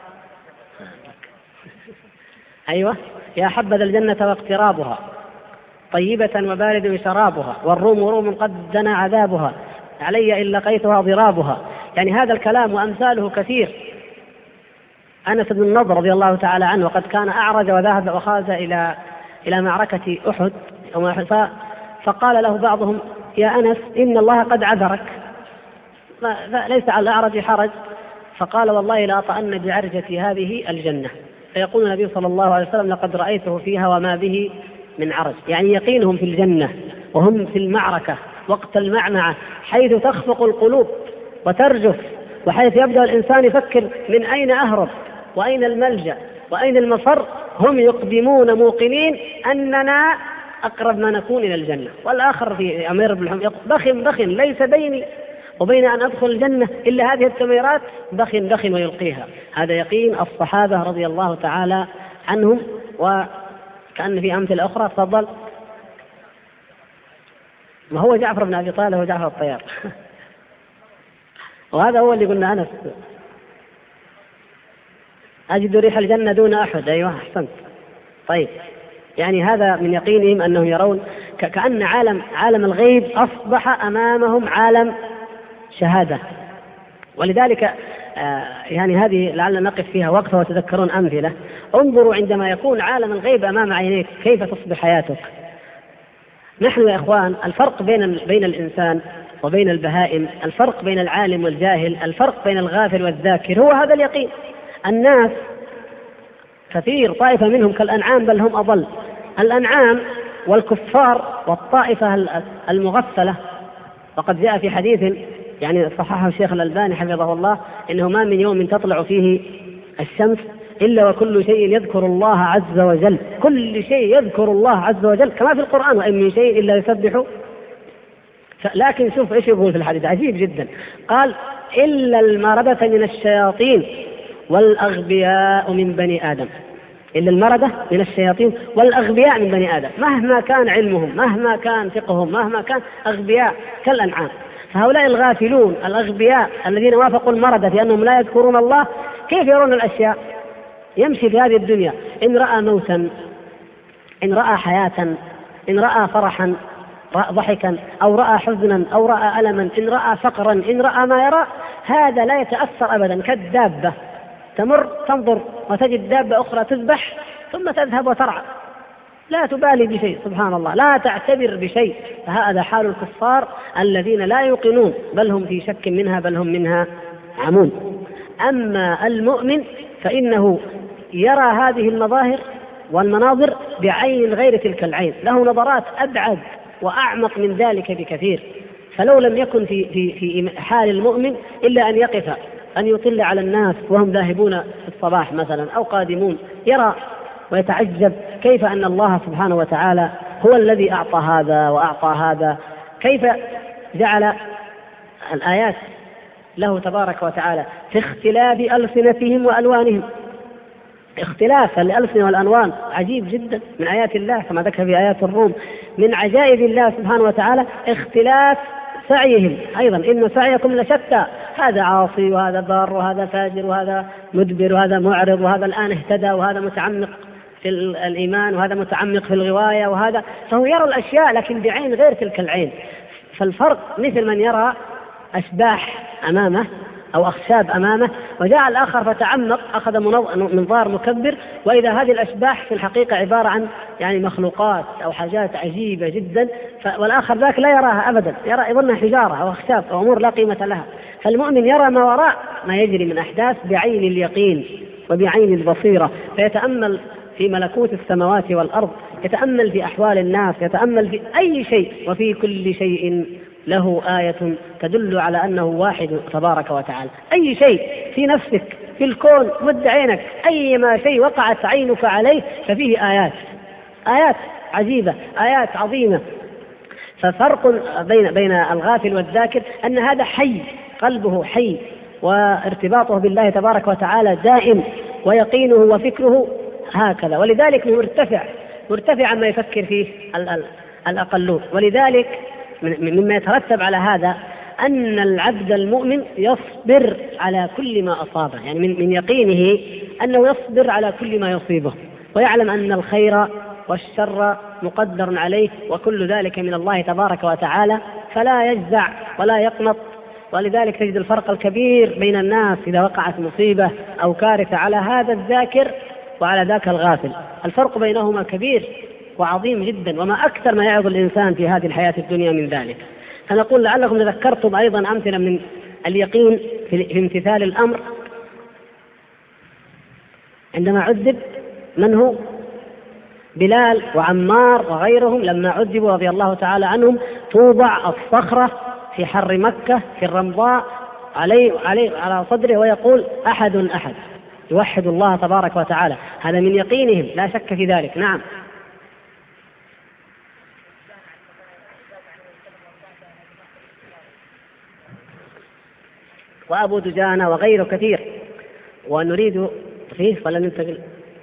أيوة: يا حبذا الجنة واقترابها، طيبة وبارد شرابها، والروم روم قد دنا عذابها، علي إن لقيتها ضرابها. يعني هذا الكلام وأمثاله كثير. أنس بن النضر رضي الله تعالى عنه وقد كان أعرج وذهب وخرج إلى إلى معركة أحد، فقال له بعضهم: يا أنس إن الله قد عذرك، فليس على الأعرج حرج. فقال: والله لأطأن بعرجتي هذه الجنة. فيقول النبي صلى الله عليه وسلم: لقد رأيته فيها وما به من عرج. يعني يقينهم في الجنة وهم في المعركة وقت المعمعة، حيث تخفق القلوب وترجف، وحيث يبدأ الإنسان يفكر من أين أهرب وأين الملجأ وأين المفر، هم يقدمون موقنين أننا أقرب ما نكون إلى الجنة. والآخر في أمير بن الحمد يقول: بخن بخن ليس بيني وبين أن أدخل الجنة إلا هذه التميرات، بخن بخن ويلقيها. هذا يقين الصحابة رضي الله تعالى عنهم. وكأن في أمثلة أخرى. تفضل. ما هو جعفر بن أبي طالب وجعفر الطيار وهذا هو اللي قلنا أنس: أجد ريح الجنة دون أحد. أيوة أحسنت. طيب يعني هذا من يقينهم أنهم يرون كأن عالم عالم الغيب أصبح أمامهم عالم شهادة. ولذلك آه يعني هذه لعلنا نقف فيها وقفة وتذكرون أمثلة. انظروا عندما يكون عالم الغيب أمام عينيك كيف تصبح حياتك. نحن يا إخوان الفرق بين بين الإنسان وبين البهائم، الفرق بين العالم والجاهل، الفرق بين الغافل والذاكر هو هذا اليقين. الناس كثير طائفة منهم كالأنعام بل هم أضل. الأنعام والكفار والطائفة المغفلة، وقد جاء في حديث يعني صححه الشيخ الألباني حفظه الله إنه ما من يوم تطلع فيه الشمس إلا وكل شيء يذكر الله عز وجل، كل شيء يذكر الله عز وجل كما في القرآن: وإن من شيء إلا يسبح. لكن شوف إيش يقول في الحديث عجيب جدا، قال: إلا المردة من الشياطين والأغبياء من بني آدم. إلا المردة من الشياطين والأغبياء من بني آدم، مهما كان علمهم، مهما كان فقههم، مهما كان أغبياء كالأنعام. فهؤلاء الغافلون الأغبياء الذين وافقوا المردة في أنهم لا يذكرون الله كيف يرون الأشياء؟ يمشي في هذه الدنيا، إن رأى موتا، إن رأى حياة، إن رأى فرحا ضحكا، أو رأى حزنا، أو رأى ألما، إن رأى فقرا، إن رأى ما يرى، هذا لا يتأثر أبدا، كالدابة تمر تنظر وتجد دابة أخرى تذبح ثم تذهب وترعى، لا تبالي بشيء، سبحان الله، لا تعتبر بشيء. فهذا حال الكفار الذين لا يوقنون، بل هم في شك منها، بل هم منها عمون. أما المؤمن فإنه يرى هذه المظاهر والمناظر بعين غير تلك العين، له نظرات أبعد وأعمق من ذلك بكثير. فلو لم يكن في, في, في حال المؤمن إلا أن يقف أن يطل على الناس وهم ذاهبون في الصباح مثلا أو قادمون، يرى ويتعجب كيف أن الله سبحانه وتعالى هو الذي أعطى هذا وأعطى هذا، كيف جعل الآيات له تبارك وتعالى في اختلاف ألسنتهم وألوانهم. اختلاف الألسنة والألوان عجيب جدا من آيات الله، كما ذكر في آيات الروم. من عجائب الله سبحانه وتعالى اختلاف سعيهم أيضا، إن سعيكم لشتى، هذا عاصي وهذا بار وهذا فاجر وهذا مدبر وهذا معرض وهذا الآن اهتدى وهذا متعمق في الإيمان وهذا متعمق في الغواية وهذا، فهو يرى الأشياء لكن بعين غير تلك العين. فالفرق مثل من يرى أشباح أمامه أو أخشاب أمامه، وجاء الآخر فتعمق أخذ منظار مكبر، وإذا هذه الأشباح في الحقيقة عبارة عن يعني مخلوقات أو حاجات عجيبة جدا، والآخر ذاك لا يراها أبدا، يرى يظنها حجارة أو أخشاب أو أمور لا قيمة لها. فالمؤمن يرى ما وراء ما يجري من أحداث بعين اليقين وبعين البصيرة، فيتأمل في ملكوت السماوات والأرض، يتأمل في أحوال الناس، يتأمل في أي شيء، وفي كل شيء له آية تدل على أنه واحد تبارك وتعالى. أي شيء في نفسك في الكون مد عينك، أي ما شيء وقعت عينك عليه ففيه آيات، آيات عجيبة، آيات عظيمة. ففرق بين بين الغافل والذاكر أن هذا حي، قلبه حي وارتباطه بالله تبارك وتعالى دائم، ويقينه وفكره هكذا، ولذلك مرتفع مرتفع عما يفكر فيه الأقلون. ولذلك مما يترتب على هذا أن العبد المؤمن يصبر على كل ما أصابه، يعني من, من يقينه أنه يصبر على كل ما يصيبه، ويعلم أن الخير والشر مقدر عليه، وكل ذلك من الله تبارك وتعالى، فلا يجزع ولا يقنط. ولذلك تجد الفرق الكبير بين الناس إذا وقعت مصيبة أو كارثة على هذا الذاكر وعلى ذاك الغافل، الفرق بينهما كبير وعظيم جدا، وما أكثر ما يعظ الإنسان في هذه الحياة الدنيا من ذلك. فنقول لعلكم تذكرتم أيضا أمثلة من اليقين في امتثال الأمر عندما عذب من هو بلال وعمار وغيرهم، لما عذبوا رضي الله تعالى عنهم توضع الصخرة في حر مكة في الرمضاء عليه عليه على صدره ويقول أحد أحد، يوحد الله تبارك وتعالى، هذا من يقينهم لا شك في ذلك. نعم. وأبو دجانة وغيره كثير. ونريد فيه ولا ننتقل؟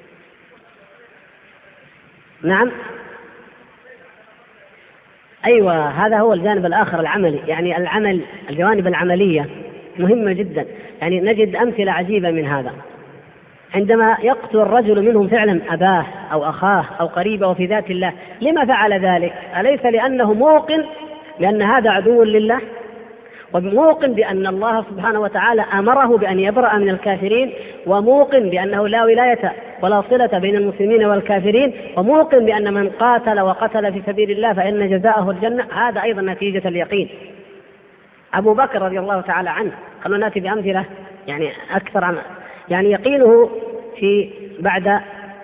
نعم أيوة، هذا هو الجانب الآخر العملي، يعني العمل، الجوانب العملية مهمة جدا. يعني نجد أمثلة عجيبة من هذا، عندما يقتل الرجل منهم فعلا أباه أو أخاه أو قريبه وفي ذات الله، لما فعل ذلك؟ أليس لأنه موقن لأن هذا عدو لله، وموقن بأن الله سبحانه وتعالى أمره بأن يبرأ من الكافرين، وموقن بأنه لا ولاية ولا صلة بين المسلمين والكافرين، وموقن بأن من قاتل وقتل في سبيل الله فإن جزاءه الجنة؟ هذا أيضا نتيجة اليقين. أبو بكر رضي الله تعالى عنه، خلونا نأتي بأمثلة يعني أكثر عن يعني يقينه في بعد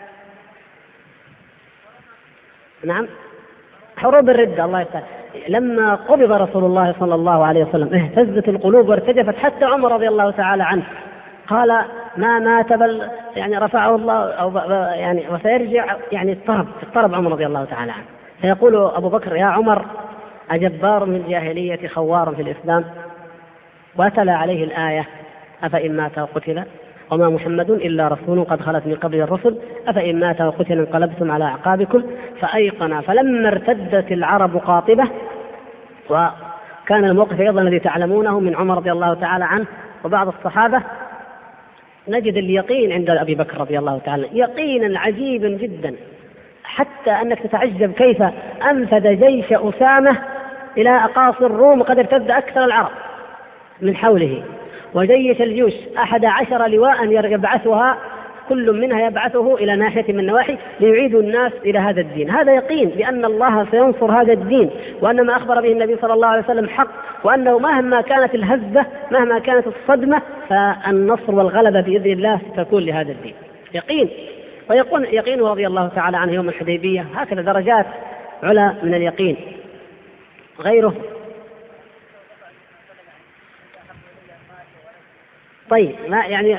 نعم حروب الردة، الله يستعان، لما قبض رسول الله صلى الله عليه وسلم اهتزت القلوب وارتجفت، حتى عمر رضي الله تعالى عنه قال ما مات بل يعني رفعه الله أو يعني وسيرجع، يعني اضطرب اضطرب عمر رضي الله تعالى عنه. فيقول أبو بكر يا عمر أجبار من الجاهلية خوار في الإسلام، وتلا عليه الآية أفإن مات وقتل. وما محمد إلا رسول قد خلت من قبل الرسل أفإن مات وقتل انقلبتم على أعقابكم فأيقنا. فلما ارتدت العرب قاطبة، وكان الموقف أيضا الذي تعلمونه من عمر رضي الله تعالى عنه وبعض الصحابة، نجد اليقين عند أبي بكر رضي الله تعالى يقينا عجيبا جدا، حتى أنك تتعجب كيف أنفذ جيش أسامة إلى أقاصي الروم وقد ارتد أكثر العرب من حوله، وجيش الجيوش أحد عشر لواء يبعثها كل منها يبعثه إلى ناحية من النواحي ليعيدوا الناس إلى هذا الدين. هذا يقين بأن الله سينصر هذا الدين، وأن ما أخبر به النبي صلى الله عليه وسلم حق، وأنه مهما كانت الهزة مهما كانت الصدمة فالنصر والغلبة بإذن الله تكون لهذا الدين. يقين. ويقول يقينه رضي الله تعالى عنه يوم الحديبية هكذا درجات علا من اليقين. غيره طيب ما يعني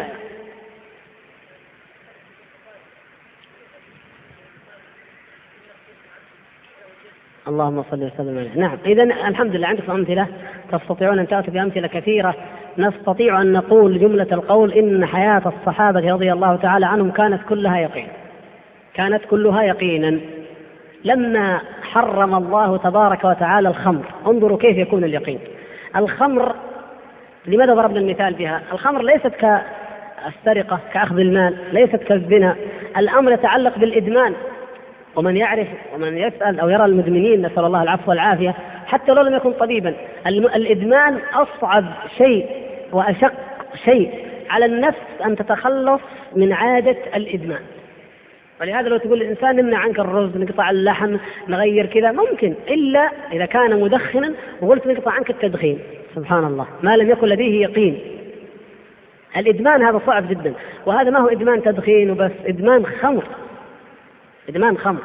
اللهم صل وسلم عليه. نعم، إذن الحمد لله عندكم أمثلة، تستطيعون أن تأتوا بأمثلة كثيرة. نستطيع أن نقول جملة القول إن حياة الصحابة رضي الله تعالى عنهم كانت كلها يقين، كانت كلها يقينا. لما حرم الله تبارك وتعالى الخمر، انظروا كيف يكون اليقين. الخمر لماذا ضربنا المثال بها؟ الخمر ليست كالسرقة كأخذ المال، ليست كالزنا، الأمر يتعلق بالإدمان. ومن يعرف ومن يسأل أو يرى المدمنين نسأل الله العفو والعافية حتى لو لم يكن طبيبا، الإدمان أصعب شيء وأشق شيء على النفس أن تتخلص من عادة الإدمان. ولهذا لو تقول الإنسان نمنع عنك الرز، نقطع اللحم، نغير كذا ممكن، إلا إذا كان مدخنا وقلت نقطع عنك التدخين، سبحان الله، ما لم يكن لديه يقين. الإدمان هذا صعب جدا، وهذا ما هو إدمان تدخين وبس، إدمان خمر، إدمان خمر.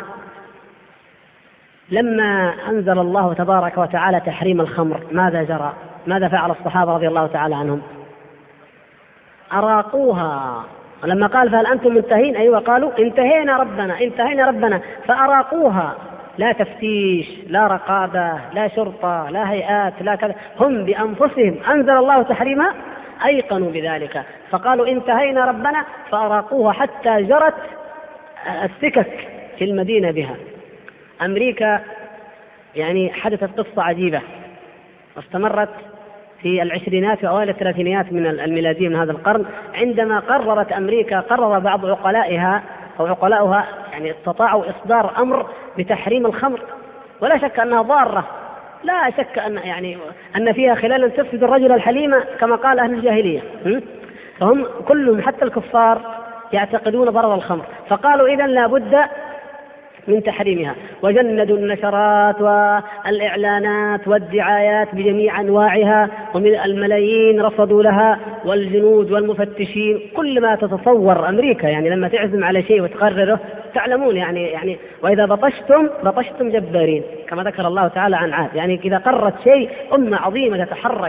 لما أنزل الله تبارك وتعالى تحريم الخمر ماذا جرى؟ ماذا فعل الصحابة رضي الله تعالى عنهم؟ أراقوها. ولما قال فهل أنتم منتهين؟ أيوة قالوا انتهينا ربنا انتهينا ربنا فأراقوها. لا تفتيش، لا رقابة، لا شرطة، لا هيئات، لا كذا، هم بأنفسهم أنزل الله تحريمها أيقنوا بذلك فقالوا انتهينا ربنا فأراقوها حتى جرت السكك في المدينة بها. أمريكا يعني حدثت قصة عجيبة واستمرت في العشرينات وأوائل الثلاثينيات من الميلادية من هذا القرن، عندما قررت أمريكا قرر بعض عقلائها أو عقلاؤها يعني استطاعوا إصدار أمر بتحريم الخمر، ولا شك أنها ضارة، لا شك أن يعني أن فيها خلالا تفسد الرجل الحليم كما قال أهل الجاهلية. فهم كلهم حتى الكفار يعتقدون ضرر الخمر، فقالوا إذن لا بد من تحريمها، وجندوا النشرات والإعلانات والدعايات بجميع أنواعها، ومن الملايين رصدوا لها والجنود والمفتشين، كل ما تتصور أمريكا يعني لما تعزم على شيء وتقرره تعلمون يعني يعني وإذا بطشتم بطشتم جبارين كما ذكر الله تعالى عن عاد. يعني إذا قررت شيء أمة عظيمة تتحرك،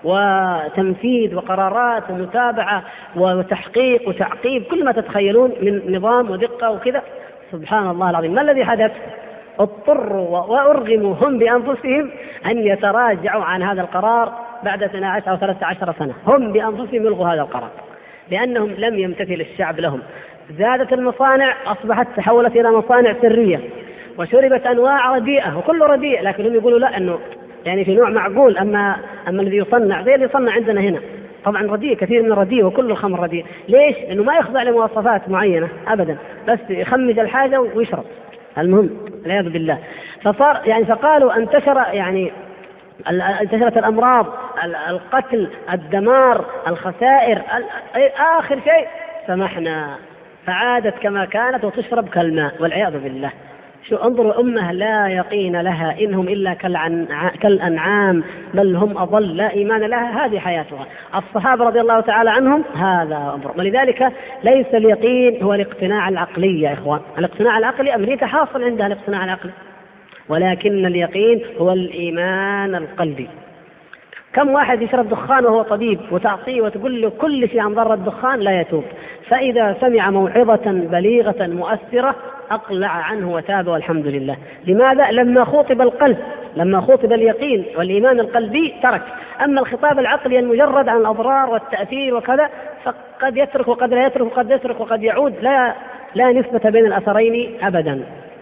وتنفيذ وقرارات ومتابعة وتحقيق وتعقيب كل ما تتخيلون من نظام ودقة وكذا. سبحان الله العظيم. ما الذي حدث؟ اضطروا وأرغموا هم بأنفسهم أن يتراجعوا عن هذا القرار بعد اثنتي عشرة أو ثلاثة عشر سنة، هم بأنفسهم يلغوا هذا القرار لأنهم لم يمتثل الشعب لهم. زادت المصانع، أصبحت تحولت إلى مصانع سرية، وشربت أنواع رديئة وكل رديء، لكنهم يقولوا لا أنه يعني في نوع معقول، أما أما الذي يصنع زي اللي يصنع عندنا هنا طبعا رديء، كثير من الرديء وكل الخمر رديء. ليش؟ لأنه ما يخضع لمواصفات معينة أبدا، بس يخمج الحاجة ويشرب. المهم والعياذ بالله. فصار يعني فقالوا انتشر يعني انتشرت الأمراض، القتل، الدمار، الخسائر، آخر شيء سمحنا فعادت كما كانت وتشرب كالماء والعياذ بالله. شو انظروا أمة لا يقين لها، إنهم إلا كالأنعام بل هم أضل لا إيمان لها. هذه حياتها. الصحابة رضي الله تعالى عنهم هذا أمر. ولذلك ليس اليقين هو الاقتناع العقلي يا إخوان. الاقتناع العقلي أمريكا حاصل عندها الاقتناع العقلي، ولكن اليقين هو الإيمان القلبي. كم واحد يشرب دخان وهو طبيب وتعطيه وتقول له كل شيء عن ضرر الدخان لا يتوب، فإذا سمع موعظة بليغة مؤثرة أقلع عنه وتاب والحمد لله. لماذا؟ لما خوطب القلب، لما خوطب اليقين والإيمان القلبي ترك. أما الخطاب العقلي المجرد عن الأضرار والتأثير وكذا فقد يترك وقد لا يترك وقد يترك وقد يعود، لا لا نسبة بين الأثرين أبدا.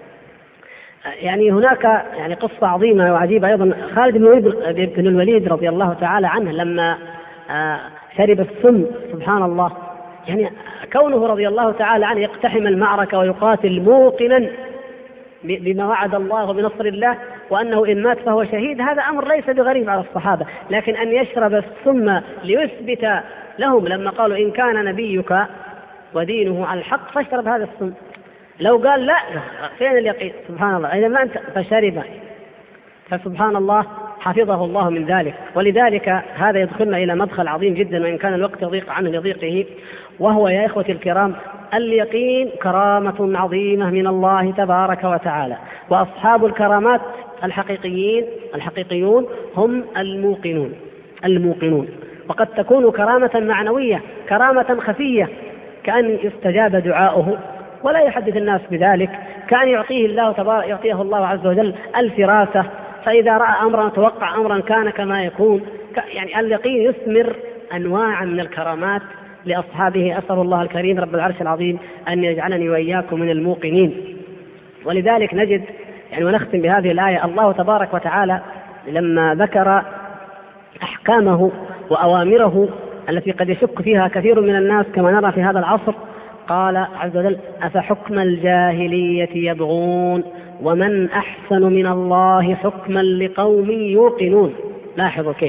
يعني هناك يعني قصة عظيمة وعجيبة أيضا. خالد بن الوليد رضي الله تعالى عنه لما شرب السم، سبحان الله، يعني كونه رضي الله تعالى عنه يقتحم المعركة ويقاتل موقنا بما وعد الله وبنصر الله وأنه إن مات فهو شهيد، هذا أمر ليس بغريب على الصحابة. لكن أن يشرب السم ليثبت لهم لما قالوا إن كان نبيك ودينه على الحق فاشرب هذا السم، لو قال لا فين اليقين؟ سبحان الله، إذا ما أنت فشرب، فسبحان الله حفظه الله من ذلك. ولذلك هذا يدخلنا إلى مدخل عظيم جدا وإن كان الوقت يضيق عنه لضيقه، وهو يا إخوة الكرام اليقين كرامة عظيمة من الله تبارك وتعالى. وأصحاب الكرامات الحقيقيين الحقيقيون هم الموقنون الموقنون وقد تكون كرامة معنوية، كرامة خفية، كأن يستجاب دعاؤه ولا يحدث الناس بذلك، كأن يعطيه الله تبارك يعطيه الله عز وجل الفراسة، فإذا رأى أمرا توقع أمرا كان كما يكون. يعني اليقين يثمر أنواع من الكرامات لأصحابه. أسأل الله الكريم رب العرش العظيم أن يجعلني وإياكم من الموقنين. ولذلك نجد يعني ونختم بهذه الآية، الله تبارك وتعالى لما ذكر أحكامه وأوامره التي قد يشك فيها كثير من الناس كما نرى في هذا العصر، قال عز وجل أفحكم الجاهلية يبغون ومن أحسن من الله حكما لقوم يوقنون. لاحظوا كيف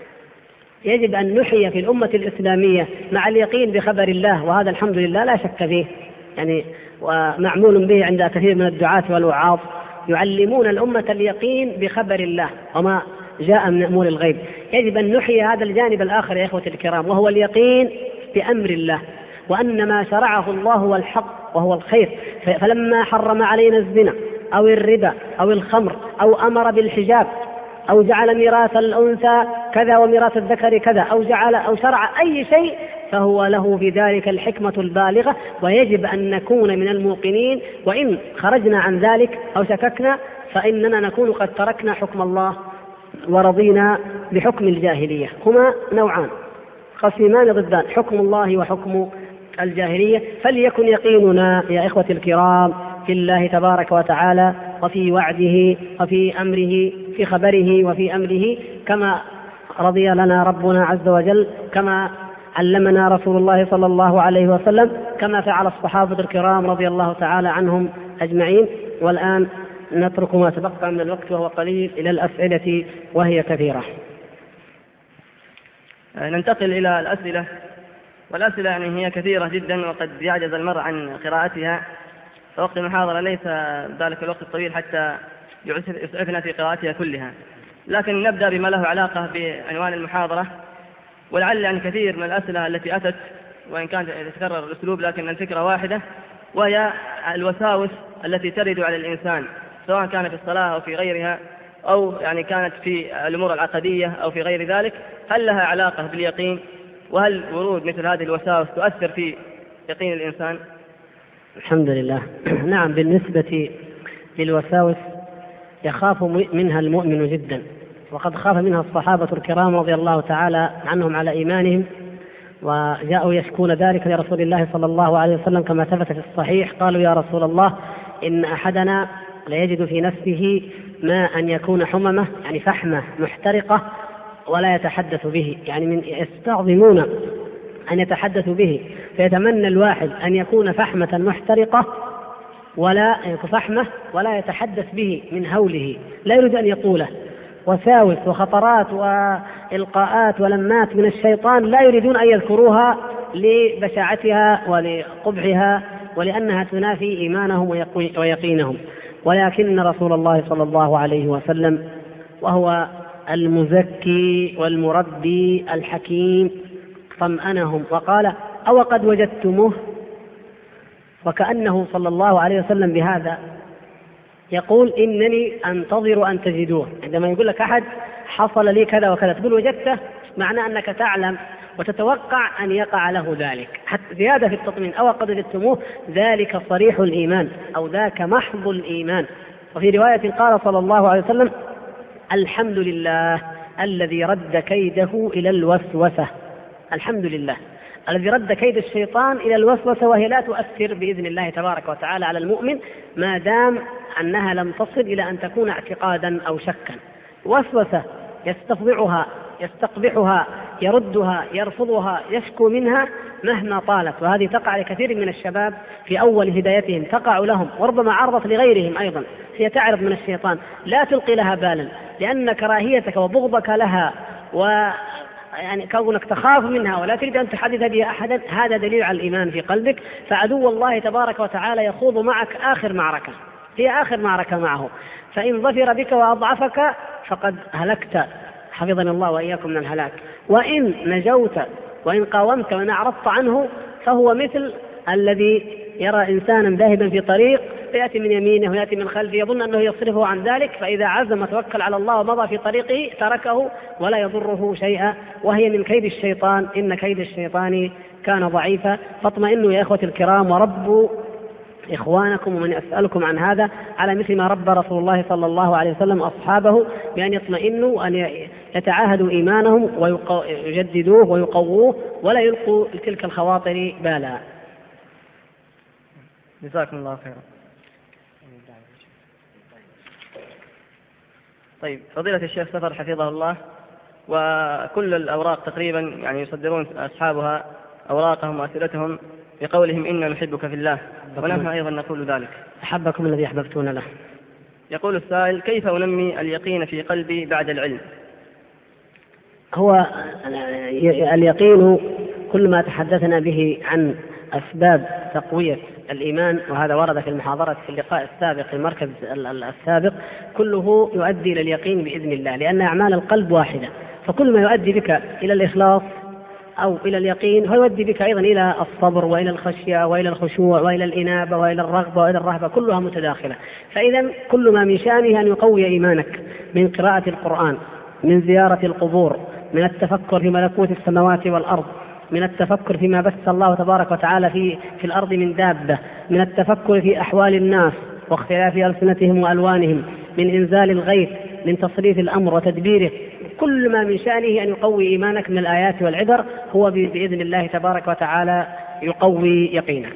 يجب أن نحيي في الأمة الإسلامية مع اليقين بخبر الله، وهذا الحمد لله لا شك فيه، يعني ومعمول به عند كثير من الدعاة والوعاظ، يعلمون الأمة اليقين بخبر الله وما جاء من أمور الغيب. يجب أن نحيي هذا الجانب الآخر يا إخوة الكرام، وهو اليقين بأمر الله، وأن ما شرعه الله هو الحق وهو الخير. فلما حرم علينا الزنا أو الربا أو الخمر أو أمر بالحجاب أو جعل ميراث الأنثى كذا وميراث الذكر كذا أو جعل أو شرع أي شيء فهو له بذلك الحكمة البالغة، ويجب أن نكون من الموقنين. وإن خرجنا عن ذلك أو شككنا فإننا نكون قد تركنا حكم الله ورضينا بحكم الجاهلية. هما نوعان قسمان ضدان، حكم الله وحكم الجاهلية. فليكن يقيننا يا إخوة الكرام في الله تبارك وتعالى وفي وعده وفي أمره، في خبره وفي أمره، كما رضي لنا ربنا عز وجل، كما علمنا رسول الله صلى الله عليه وسلم، كما فعل الصحابة الكرام رضي الله تعالى عنهم أجمعين. والآن نترك ما تبقى من الوقت وهو قليل إلى الأسئلة وهي كثيرة. ننتقل إلى الأسئلة، والأسئلة يعني هي كثيرة جدا وقد يعجز المرء عن قراءتها، فوقت المحاضرة ليس ذلك الوقت الطويل حتى يسعفنا في قراءتها كلها، لكن نبدأ بما له علاقة بعنوان المحاضرة. ولعل يعني كثير من الأسئلة التي أتت وإن كانت تتكرر الأسلوب لكن الفكرة واحدة، وهي الوساوس التي ترد على الإنسان سواء كان في الصلاة أو في غيرها، أو يعني كانت في الأمور العقدية أو في غير ذلك. هل لها علاقة باليقين؟ وهل ورود مثل هذه الوساوس تؤثر في يقين الإنسان؟ الحمد لله. نعم، بالنسبة للوساوس يخاف منها المؤمن جدا، وقد خاف منها الصحابة الكرام رضي الله تعالى عنهم على إيمانهم، وجاءوا يشكون ذلك لرسول الله صلى الله عليه وسلم كما ثبت في الصحيح. قالوا يا رسول الله إن أحدنا ليجد في نفسه ما أن يكون حممة، يعني فحمة محترقة، ولا يتحدث به، يعني من يستعظمون أن يتحدث به، فيتمنى الواحد أن يكون فحمة محترقة ولا فحمة ولا يتحدث به من هوله، لا يريد أن يقوله. وساوس وخطرات وإلقاءات ولمات من الشيطان لا يريدون أن يذكروها لبشاعتها ولقبحها ولأنها تنافي إيمانهم ويقينهم. ولكن رسول الله صلى الله عليه وسلم وهو المزكي والمربي الحكيم طمأنهم وقال أو قد وجدتموه، وكأنه صلى الله عليه وسلم بهذا يقول إنني أنتظر أن تجدوه. عندما يقول لك أحد حصل لي كذا وكذا تقول وجدته، معنى أنك تعلم وتتوقع أن يقع له ذلك، حتى زيادة في التطمين: أو قد وجدتموه ذلك صريح الإيمان أو ذاك محض الإيمان. وفي رواية قال صلى الله عليه وسلم: الحمد لله الذي رد كيده إلى الوسوسة. الحمد لله الذي رد كيد الشيطان إلى الوسوسة، وهي لا تؤثر بإذن الله تبارك وتعالى على المؤمن ما دام أنها لم تصل إلى أن تكون اعتقادا أو شكا. وسوسة يستفضعها، يستقبحها، يردها، يرفضها، يشكو منها مهما طالت، وهذه تقع لكثير من الشباب في أول هدايتهم، تقع لهم وربما عرضت لغيرهم أيضا. هي تعرض من الشيطان، لا تلقي لها بالا، لأن كراهيتك وبغضك لها و يعني كونك تخاف منها ولا تريد أن تحدث بها أحدا، هذا دليل على الإيمان في قلبك. فعدو الله تبارك وتعالى يخوض معك آخر معركة، هي آخر معركة معه، فإن ظفر بك وأضعفك فقد هلكت، حفظنا الله وإياكم من الهلاك. وإن نجوت وإن قاومت وإن أعرضت عنه فهو مثل الذي يرى إنسانا ذاهبا في طريق يأتي من يمينه ويأتي من خلفه، يظن أنه يصرفه عن ذلك، فإذا عزم توكل على الله ومضى في طريقه تركه ولا يضره شيئا، وهي من كيد الشيطان، إن كيد الشيطان كان ضعيفا. فاطمئنوا يا إخوة الكرام وربوا إخوانكم، ومن أسألكم عن هذا على مثل ما رب رسول الله صلى الله عليه وسلم أصحابه بأن يطمئنوا وأن يتعاهدوا إيمانهم ويجددوه ويقووه ولا يلقوا تلك الخواطر بالا. جزاكم الله خيرا. طيب، فضيلة الشيخ سفر حفظه الله، وكل الأوراق تقريبا يعني يصدرون أصحابها أوراقهم وأسئلتهم بقولهم إنا نحبك في الله، ونحن أيضا نقول ذلك. أحبكم الذي أحببتون له. يقول السائل: كيف أنمي اليقين في قلبي بعد العلم؟ هو اليقين كل ما تحدثنا به عن أسباب تقوية الإيمان، وهذا ورد في المحاضرة في اللقاء السابق في المركز السابق، كله يؤدي إلى اليقين بإذن الله، لأن أعمال القلب واحدة، فكل ما يؤدي بك إلى الإخلاص أو إلى اليقين هو يؤدي بك أيضا إلى الصبر وإلى الخشية وإلى الخشوع وإلى الإنابة وإلى الرغبة وإلى الرهبة، كلها متداخلة. فإذا كل ما من شأنه أن يقوي إيمانك من قراءة القرآن، من زيارة القبور، من التفكر في ملكوت السماوات والأرض، من التفكر فيما بث الله تبارك وتعالى في في الأرض من دابة، من التفكر في أحوال الناس واختلاف ألسنتهم وألوانهم، من إنزال الغيث، من تصريف الأمر وتدبيره. كل ما من شأنه أن يقوي إيمانك من الآيات والعبر هو بإذن الله تبارك وتعالى يقوي يقينك.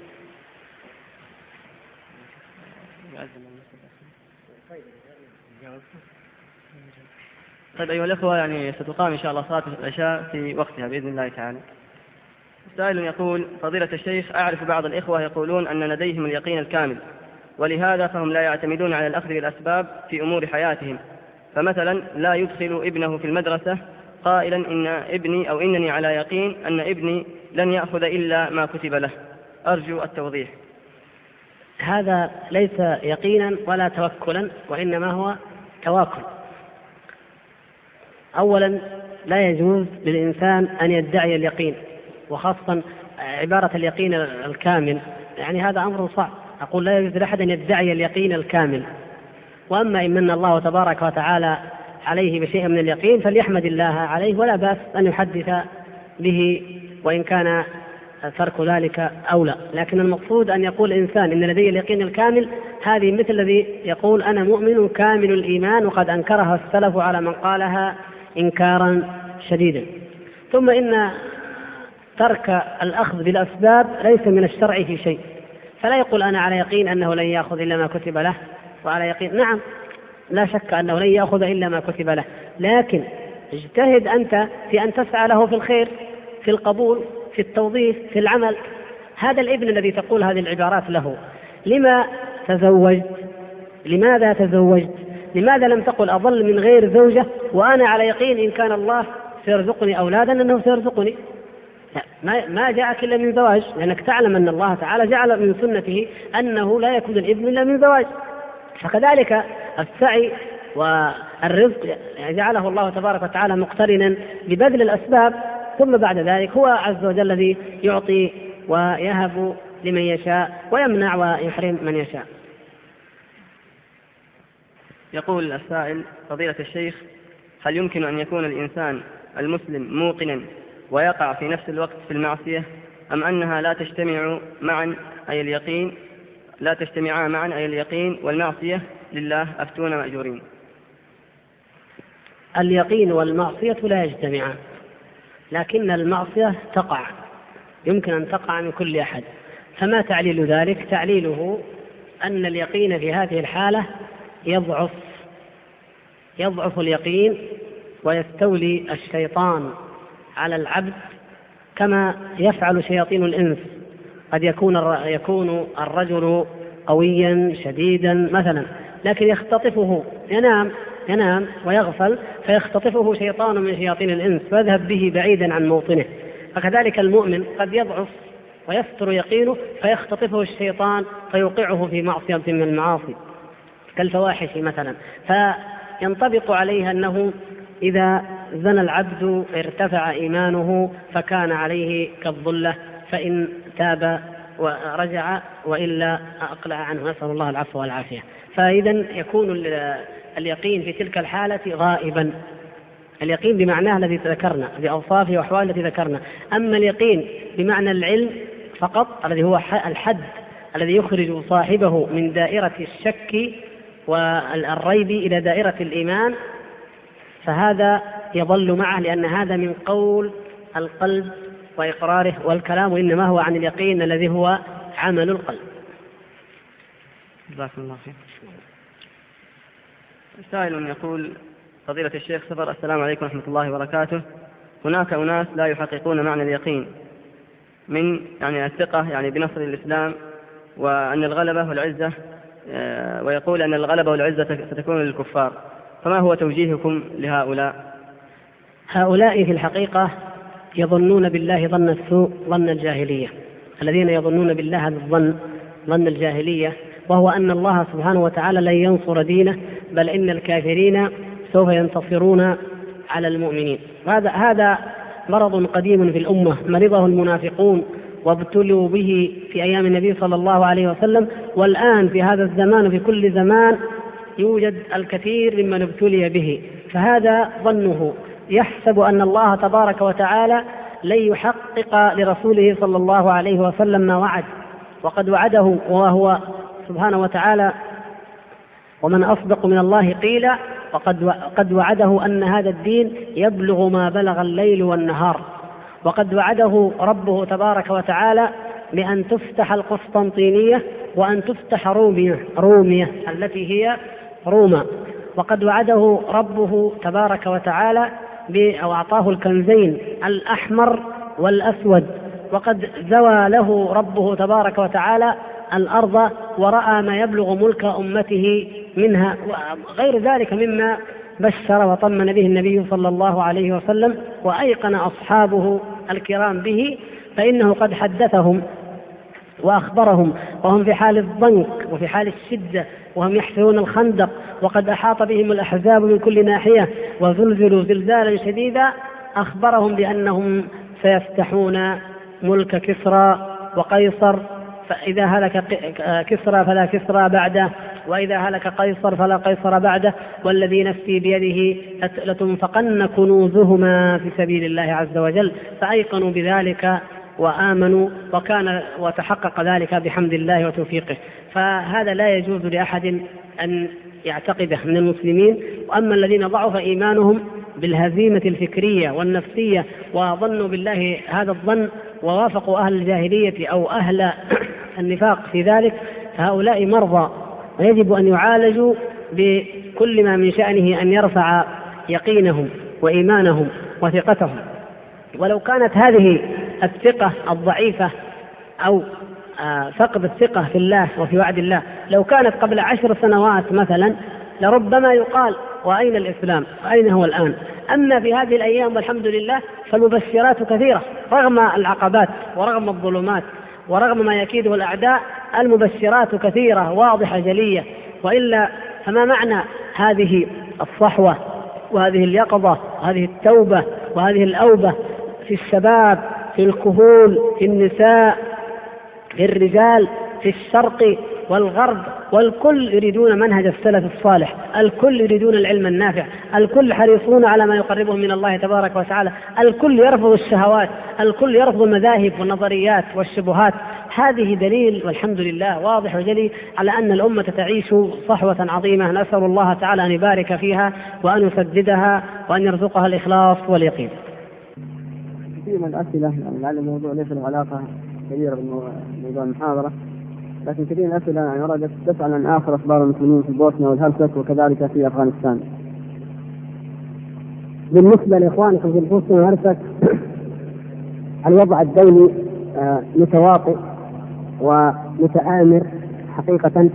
طيب أيها الأخوة، يعني ستقام إن شاء الله صلاة العشاء في وقتها بإذن الله تعالى. سائل يقول: فضيلة الشيخ، أعرف بعض الإخوة يقولون أن لديهم اليقين الكامل، ولهذا فهم لا يعتمدون على الأخذ بالأسباب في أمور حياتهم، فمثلا لا يدخل ابنه في المدرسة قائلا إن ابني أو إنني على يقين أن ابني لن يأخذ إلا ما كتب له. أرجو التوضيح. هذا ليس يقينا ولا توكلا، وإنما هو تواكل. أولا لا يجوز للإنسان أن يدعي اليقين، وخاصة عبارة اليقين الكامل، يعني هذا أمر صعب. أقول لا يجوز لأحد أن يدعي اليقين الكامل. وأما إن من الله تبارك وتعالى عليه بشيء من اليقين فليحمد الله عليه، ولا بأس أن يحدث به وإن كان ترك ذلك أولى. لكن المقصود أن يقول الإنسان إن لدي اليقين الكامل، هذه مثل الذي يقول أنا مؤمن كامل الإيمان، وقد أنكرها السلف على من قالها إنكارا شديدا. ثم إن ترك الأخذ بالأسباب ليس من الشرع في شيء، فلا يقول أنا على يقين أنه لن يأخذ إلا ما كتب له، وعلى يقين نعم لا شك أنه لن يأخذ إلا ما كتب له، لكن اجتهد أنت في أن تسعى له في الخير، في القبول، في التوظيف، في العمل. هذا الابن الذي تقول هذه العبارات له: لما تزوجت؟ لماذا تزوجت؟ لماذا لم تقل أظل من غير زوجة وأنا على يقين إن كان الله سيرزقني أولادا أنه سيرزقني؟ ما ما جاءك إلا من زواج، لأنك تعلم أن الله تعالى جعل من سنته أنه لا يكون الابن إلا من زواج. فكذلك السعي والرزق جعله الله تبارك وتعالى مقترنا ببذل الأسباب، ثم بعد ذلك هو عز وجل الذي يعطي ويهب لمن يشاء ويمنع ويحرم من يشاء. يقول السائل: فضيلة الشيخ، هل يمكن أن يكون الإنسان المسلم موقنا ويقع في نفس الوقت في المعصية، أم أنها لا تجتمع معا أي اليقين لا تجتمعان معا أي اليقين والمعصية لله؟ أفتونا مأجورين. اليقين والمعصية لا يجتمعان، لكن المعصية تقع، يمكن أن تقع من كل أحد. فما تعليل ذلك؟ تعليله أن اليقين في هذه الحالة يضعف يضعف اليقين ويستولي الشيطان على العبد كما يفعل شياطين الإنس. قد يكون يكون الرجل قويا شديدا مثلا، لكن يختطفه، ينام ينام ويغفل فيختطفه شيطان من شياطين الإنس فيذهب به بعيدا عن موطنه. فكذلك المؤمن قد يضعف ويفتر يقينه فيختطفه الشيطان فيوقعه في معصية من المعاصي كالفواحش مثلا. فينطبق عليها أنه إذا زنى العبد ارتفع إيمانه فكان عليه كالظلة، فإن تاب ورجع وإلا أقلع عنه، نسأل الله العفو والعافية. فإذا يكون اليقين في تلك الحالة غائبا، اليقين بمعناه الذي ذكرنا بأوصافه وأحواله التي ذكرنا. أما اليقين بمعنى العلم فقط الذي هو الحد الذي يخرج صاحبه من دائرة الشك والريب إلى دائرة الإيمان، فهذا يظل معه، لأن هذا من قول القلب وإقراره، والكلام إنما هو عن اليقين الذي هو عمل القلب. جزاكم الله خير. سائل يقول: فضيلة الشيخ سفر، السلام عليكم ورحمة الله وبركاته. هناك أناس لا يحققون معنى اليقين من يعني الثقة يعني بنصر الإسلام وأن الغلبة والعزة، ويقول أن الغلبة والعزة ستكون للكفار، فما هو توجيهكم لهؤلاء؟ هؤلاء في الحقيقة يظنون بالله ظن السوء، ظن الجاهلية. الذين يظنون بالله هذا الظن ظن الجاهلية، وهو أن الله سبحانه وتعالى لن ينصر دينه، بل إن الكافرين سوف ينتصرون على المؤمنين. هذا هذا مرض قديم في الأمة، مرضه المنافقون وابتلوا به في أيام النبي صلى الله عليه وسلم، والآن في هذا الزمان وفي كل زمان يوجد الكثير ممن ابتلي به. فهذا ظنه، يحسب أن الله تبارك وتعالى لن يحقق لرسوله صلى الله عليه وسلم ما وعد، وقد وعده، وهو سبحانه وتعالى ومن أصدق من الله قيلا، وقد قد وعده أن هذا الدين يبلغ ما بلغ الليل والنهار، وقد وعده ربه تبارك وتعالى بأن تفتح القسطنطينية وأن تفتح رومية, رومية التي هي روما، وقد وعده ربه تبارك وتعالى أو أعطاه الكنزين الأحمر والأسود، وقد زوى له ربه تبارك وتعالى الأرض ورأى ما يبلغ ملك أمته منها، وغير ذلك مما بشر وطمن به النبي صلى الله عليه وسلم وأيقن أصحابه الكرام به. فإنه قد حدثهم وأخبرهم وهم في حال الضنك وفي حال الشدة وهم يحفرون الخندق، وقد أحاط بهم الأحزاب من كل ناحية وزلزلوا زلزالا شديدا، أخبرهم بأنهم سيفتحون ملك كسرى وقيصر، فإذا هلك كسرى فلا كسرى بعده، وإذا هلك قيصر فلا قيصر بعده، والذي نفسي بيده لتنفقن كنوزهما في سبيل الله عز وجل. فأيقنوا بذلك وآمنوا، وكان وتحقق ذلك بحمد الله وتوفيقه. فهذا لا يجوز لأحد أن يعتقده من المسلمين. وأما الذين ضعف إيمانهم بالهزيمة الفكرية والنفسية وظنوا بالله هذا الظن ووافقوا أهل الجاهلية أو أهل النفاق في ذلك، فهؤلاء مرضى، ويجب أن يعالجوا بكل ما من شأنه أن يرفع يقينهم وإيمانهم وثقتهم. ولو كانت هذه الثقة الضعيفة أو فقد الثقة في الله وفي وعد الله لو كانت قبل عشر سنوات مثلا، لربما يقال وأين الإسلام وأين هو الآن. أما في هذه الأيام والحمد لله فالمبشرات كثيرة، رغم العقبات ورغم الظلمات ورغم ما يكيده الأعداء، المبشرات كثيرة واضحة جلية. وإلا فما معنى هذه الصحوة وهذه اليقظة وهذه التوبة وهذه الأوبة في الشباب، في الكهول، في النساء، في الرجال، في الشرق، والغرب والكل يريدون منهج السلف الصالح، الكل يريدون العلم النافع، الكل حريصون على ما يقربهم من الله تبارك وتعالى، الكل يرفض الشهوات، الكل يرفض المذاهب والنظريات والشبهات. هذه دليل والحمد لله واضح وجلي على أن الأمة تعيش صحوة عظيمة، نسأل الله تعالى أن يبارك فيها وأن يسددها وأن يرزقها الإخلاص واليقين. كثير من الأسئلة يعني لعل الموضوع ليس له علاقة كبيرة بموضوع المحاضرة، لكن كثير من الأسئلة يعني وردت تسأل عن آخر أخبار المسلمين في بوسنيا والهرسك وكذلك في أفغانستان. بالنسبة لإخوانكم في بوسنيا والهرسك الوضع الدولي متواطئ ومتآمر حقيقة،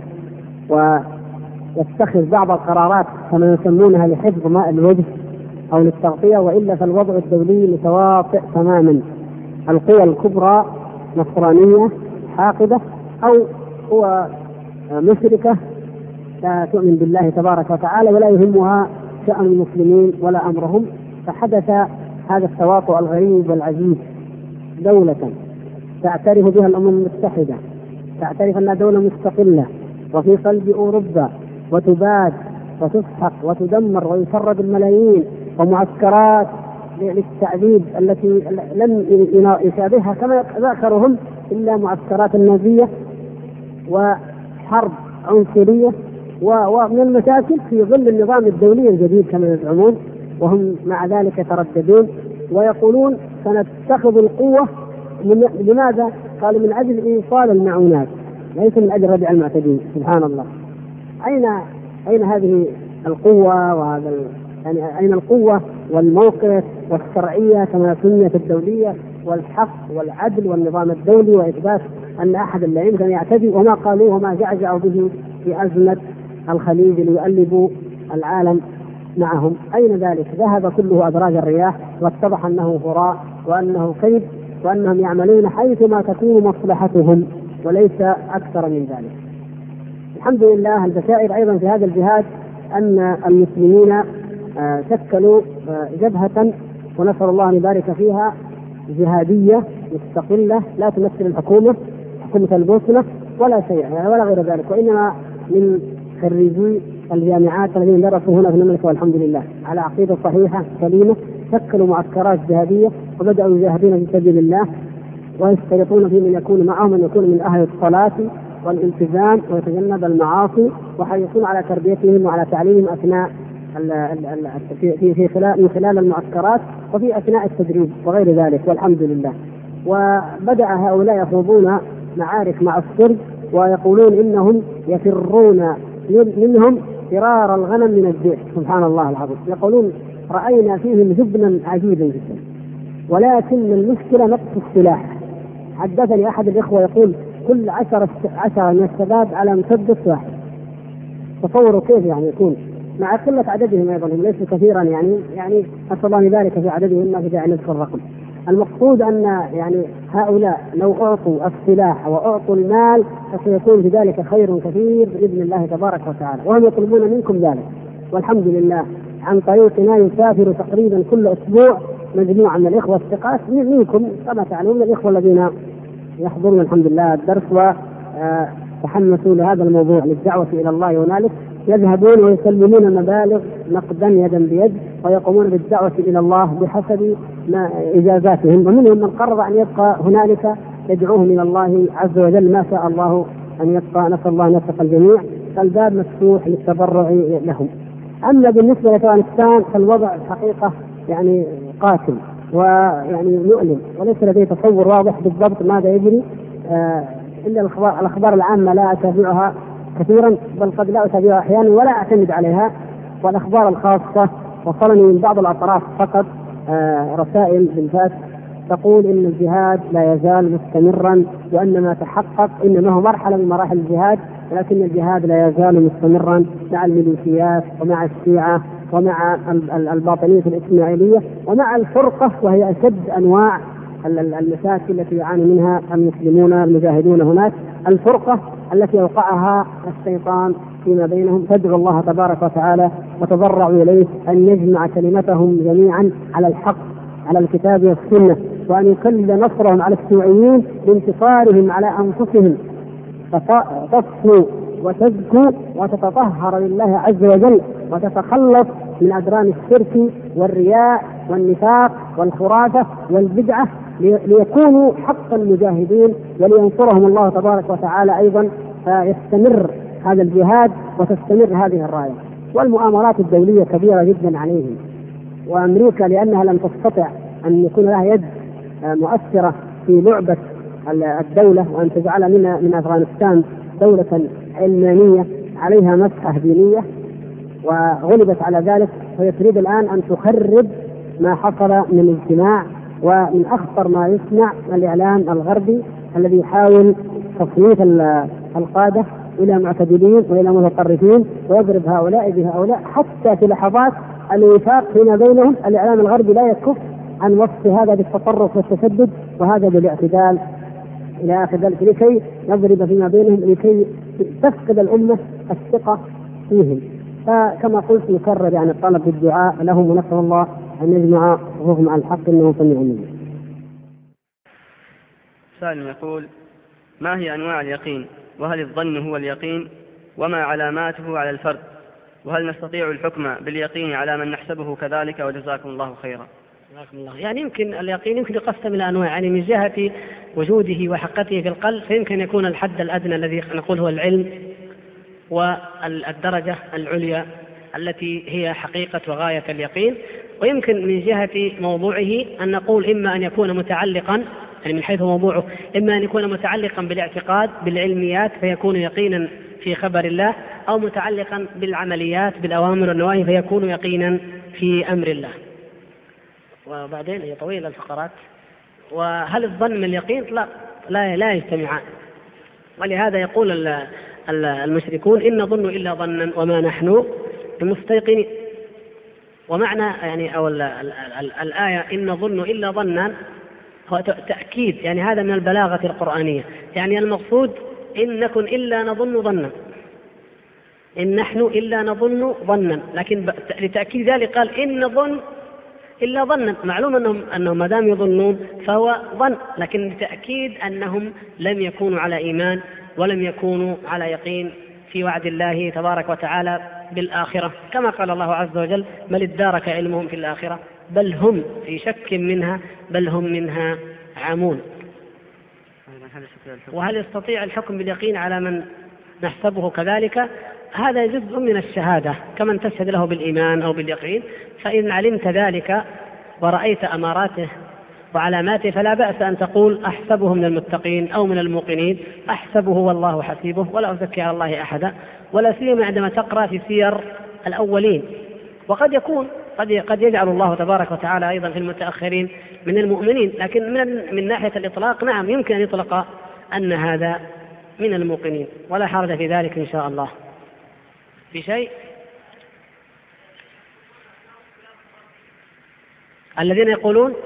ويتخذ بعض القرارات كما يسمونها لحفظ ماء الوجه أو للتغطية، وإلا فالوضع الدولي متواطئ تماما. القوى الكبرى نصرانية حاقدة أو قوى مشركة لا تؤمن بالله تبارك وتعالى ولا يهمها شأن المسلمين ولا أمرهم، فحدث هذا التواطؤ الغريب والعجيب. دولة تعترف بها الأمم المتحدة، تعترف أنها دولة مستقلة وفي قلب أوروبا، وتباد وتسحق وتدمر ويشرد الملايين، ومعسكرات للتعذيب التي لم يشابهها كما ذكرهم إلا معسكرات النازية، وحرب عنصرية ومن المشاكل في ظل النظام الدولي الجديد كما يزعمون، وهم مع ذلك يترددون ويقولون سنتخذ القوة. لماذا؟ قالوا من أجل إيصال المعونات ليس من أجل ردع المعتدين. سبحان الله. أين أين هذه القوة وهذا يعني أين القوة والموقف والشرعية كما سميت الدولية والحق والعدل والنظام الدولي وإثبات أن أحد لا يمكن يعتدي، وما قالوه وما جعجعوا به في أزمة الخليج ليؤلبوا العالم معهم؟ أين ذلك؟ ذهب كله أدراج الرياح، واتضح أنه هراء وأنه كيد، وأنهم يعملون حيثما تكون مصلحتهم وليس أكثر من ذلك. الحمد لله. البشائر أيضا في هذا الجهاد أن المسلمين شكلوا جبهة ونسأل الله أن يبارك فيها جهادية مستقلة لا تمثل الحكومة حكومة البوسنة ولا شيء ولا غير ذلك، وإنما من خريجي الجامعات الذين درسوا هنا في المملكة والحمد لله على عقيدة صحيحة سليمة، شكلوا معسكرات جهادية وبدأوا يجاهدون في سبيل الله، ويشترطون في من يكون معهم من يكون من أهل الصلاة والالتزام ويتجنب المعاصي، وحريصون على تربيتهم وعلى تعليمهم أثناء في في خلال من خلال المعسكرات وفي أثناء التدريب وغير ذلك والحمد لله. وبدأ هؤلاء يخوضون معارك مع الصرب ويقولون إنهم يفرون منهم فرار الغنم من الذئب. سبحان الله العظيم. يقولون رأينا فيهم جبنا عجيبا جدا، ولكن المشكلة نقص السلاح. حدثني أحد الإخوة يقول كل عشرة عشرة من الشباب على مسدس واحد. تصوروا كيف يعني يكون مع قلة عددهم أيضا، هم ليسوا كثيرا يعني يعني أسأل الله يبارك في عددهم ما في داعي نذكر الرقم. المقصود أن يعني هؤلاء لو أعطوا السلاح وأعطوا المال فسيكون في ذلك خير كثير بإذن الله تبارك وتعالى، وهم يطلبون منكم ذلك. والحمد لله عن طريقنا يسافر تقريبا كل أسبوع مجموعة من الإخوة الثقات منكم كما تعلمون، الإخوة الذين يحضرون الحمد لله الدرس وتحمسوا لهذا الموضوع للدعوة إلى الله هنالك، يذهبون ويسلمون مبالغ نقدا يدا بيد ويقومون بالدعوة إلى الله بحسب ما إجازاتهم، ومنهم من قرر أن يبقى هنالك يدعوهم إلى الله عز وجل ما شاء الله أن يبقى. نسأل الله أن يوفق الجميع، فالباب مفتوح للتبرع لهم. أما بالنسبة لأفغانستان فالوضع الحقيقة يعني قاتل ويعني مؤلم، وليس لدي تصور واضح بالضبط ماذا يجري آه إلا الأخبار, الأخبار العامة لا أتابعها كثيرا، بل قد لا أتابعها أحيانا ولا أعتمد عليها. والأخبار الخاصة وصلني من بعض الأطراف فقط آه رسائل بالفاس تقول إن الجهاد لا يزال مستمرا، وأن ما تحقق إنما هو مرحلة من مراحل الجهاد، ولكن الجهاد لا يزال مستمرا مع الميليشيات ومع الشيعة ومع الباطنية الإسماعيلية ومع الفرقة، وهي أشد أنواع المشاكل التي يعاني منها المسلمون المجاهدون هناك، الفرقة التي أوقعها الشيطان فيما بينهم. فادعوا الله تبارك وتعالى وتضرعوا إليه أن يجمع كلمتهم جميعا على الحق على الكتاب والسنة، وأن يكلل نصرهم على الشيوعيين بانتصارهم على أنفسهم فتصفو وتزكو وتتطهر لله عز وجل وتتخلص من أدران الشرك والرياء والنفاق والخرافة والبدعة، ليكونوا حقا مجاهدين ولينصرهم الله تبارك وتعالى أيضا، فيستمر هذا الجهاد وتستمر هذه الراية. والمؤامرات الدولية كبيرة جدا عليهم، وأمريكا لأنها لم تستطع أن يكون لها يد مؤثرة في لعبة الدولة وأن تجعل من من أفغانستان دولة علمانية عليها مسحة دينية، وغلبت على ذلك، فهي تريد الآن أن تخرب ما حصل من اجتماع. ومن أخطر ما يصنع الإعلام الغربي الذي يحاول تصنيف القادة إلى معتدلين وإلى متطرفين ويضرب هؤلاء بهؤلاء، حتى في لحظات الوفاق فيما بينهم الإعلام الغربي لا يكف عن وصف هذا بالتطرف والتشدد وهذا بالاعتدال إلى آخر ذلك، لكي يضرب فيما بينهم، لكي تفقد الأمة الثقة فيهم. فكما قلت نكرر يعني الطلب بالدعاء لهم، ونسأل الله أن يجمع صفوفهم على الحق إنه سميع عليم. سائل يقول: ما هي أنواع اليقين؟ وهل الظن هو اليقين؟ وما علاماته على الفرد؟ وهل نستطيع الحكم باليقين على من نحسبه كذلك؟ وجزاكم الله خيرا. جزاكم الله. يعني يمكن اليقين يمكن يقسم إلى أنواع، يعني من جهة وجوده وحقته في القلب فيمكن يكون الحد الأدنى الذي نقول هو العلم، والدرجة العليا التي هي حقيقة وغاية اليقين. ويمكن من جهة موضوعه أن نقول إما أن يكون متعلقا، يعني من حيث موضوعه، إما أن يكون متعلقا بالاعتقاد بالعلميات فيكون يقينا في خبر الله، أو متعلقا بالعمليات بالأوامر والنواهي فيكون يقينا في أمر الله. وبعدين هي طويلة الفقرات. وهل الظن من اليقين؟ لا لا, لا يجتمعان، ولهذا يقول المشركون: إن نظن إلا ظنا وما نحن بمستيقنين. ومعنى يعني أو ال ال ال الآية إن نظن إلا ظنا هو تأكيد، يعني هذا من البلاغة القرآنية، يعني المقصود إن نكن إلا نظن ظنا، إن نحن إلا نظن ظنا، لكن لتأكيد ذلك قال إن نظن إلا ظنا. معلوم أنهم أنهم ما دام يظنون فهو ظن، لكن لتأكيد أنهم لم يكونوا على إيمان ولم يكونوا على يقين في وعد الله تبارك وتعالى بالآخرة، كما قال الله عز وجل: بل ادارك علمهم في الآخرة بل هم في شك منها بل هم منها عامون. وهل يستطيع الحكم باليقين على من نحسبه كذلك؟ هذا جزء من الشهادة، كمن تشهد له بالإيمان أو باليقين، فإن علمت ذلك ورأيت أماراته وعلاماته فلا بأس أن تقول أحسبه من المتقين أو من الموقنين، أحسبه والله حسيبه ولا أزكي على الله أحدا، ولا سيما عندما تقرأ في سير الأولين. وقد يكون قد قد يجعل الله تبارك وتعالى أيضا في المتأخرين من المؤمنين، لكن من من ناحية الإطلاق نعم يمكن أن يطلق أن هذا من الموقنين، ولا حرج في ذلك إن شاء الله. في شيء الذين يقولون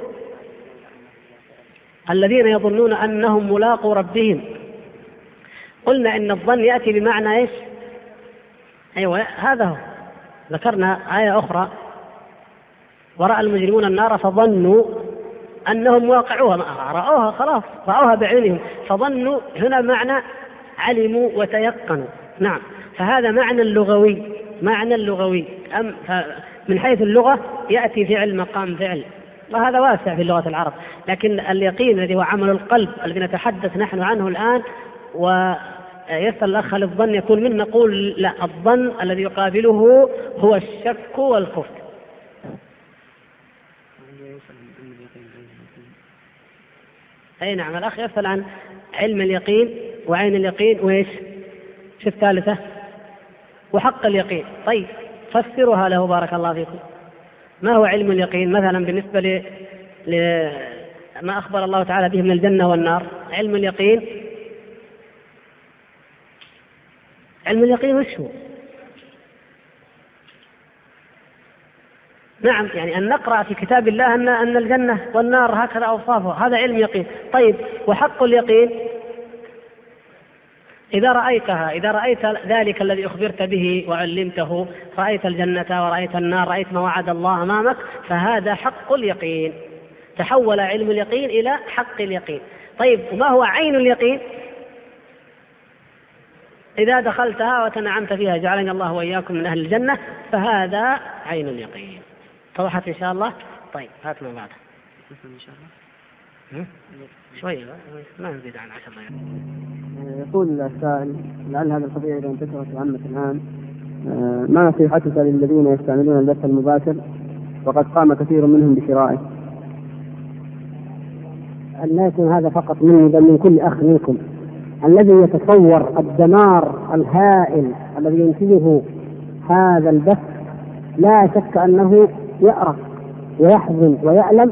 الذين يظنون أنهم ملاقوا ربهم، قلنا إن الظن يأتي بمعنى إيش؟ أيوة هذا هو. ذكرنا آية أخرى: ورأى المجرمون النار فظنوا أنهم واقعوها، رأوها خلاص، رأوها بعينهم، فظنوا هنا معنى علموا وتيقنوا. نعم، فهذا معنى اللغوي، معنى اللغوي. أم من حيث اللغة يأتي فعل مقام فعل، وهذا واسع في لغة العرب، لكن اليقين الذي هو عمل القلب الذي نتحدث نحن عنه الآن، ويسأل الأخ للظن يكون من نقول لا، الظن الذي يقابله هو الشك والخوف. أي نعم، الأخ يسأل عن علم اليقين وعين اليقين وإيش؟ شو الثالثة؟ وحق اليقين. طيب فسرها له بارك الله فيكم. ما هو علم اليقين مثلا بالنسبة ل... لما أخبر الله تعالى به من الجنة والنار؟ علم اليقين، علم اليقين وش هو؟ نعم، يعني أن نقرأ في كتاب الله أن أن الجنة والنار هكذا أوصافها، هذا علم يقين. طيب وحق اليقين؟ إذا رأيتها، إذا رأيت ذلك الذي أخبرت به وعلمته، رأيت الجنة ورأيت النار، رأيت ما وعد الله أمامك، فهذا حق اليقين. تحول علم اليقين إلى حق اليقين. طيب وما هو عين اليقين؟ إذا دخلتها وتنعمت فيها جعلني الله وإياكم من أهل الجنة فهذا عين اليقين. توضحت إن شاء الله؟ طيب هات من بعد إن شاء الله شوية ما نزيد عن عشر دقائق. يقول السائل لعل هذا القضية إذا انتشرت وعمت الآن ما نصيحتك للذين يستعملون البث المباشر وقد قام كثير منهم بشرائه؟ لا يكون هذا فقط مني بل من كل أخ منكم الذي يتصور الدمار الهائل الذي ينتجه هذا البث لا شك أنه يأرق ويحزن ويألم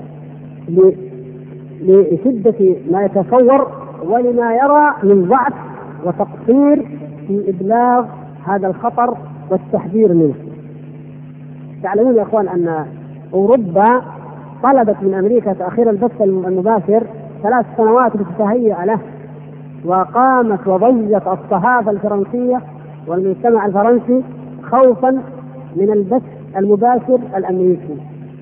لشدة ما يتصور ولما يرى من ضعف وتقصير في إبلاغ هذا الخطر والتحذير منه. تعلمون يا أخوان أن أوروبا طلبت من أمريكا تأخير البث المباشر ثلاث سنوات لتتهيأ له، وقامت وضجت الصحافة الفرنسية والمجتمع الفرنسي خوفا من البث المباشر الأمريكي.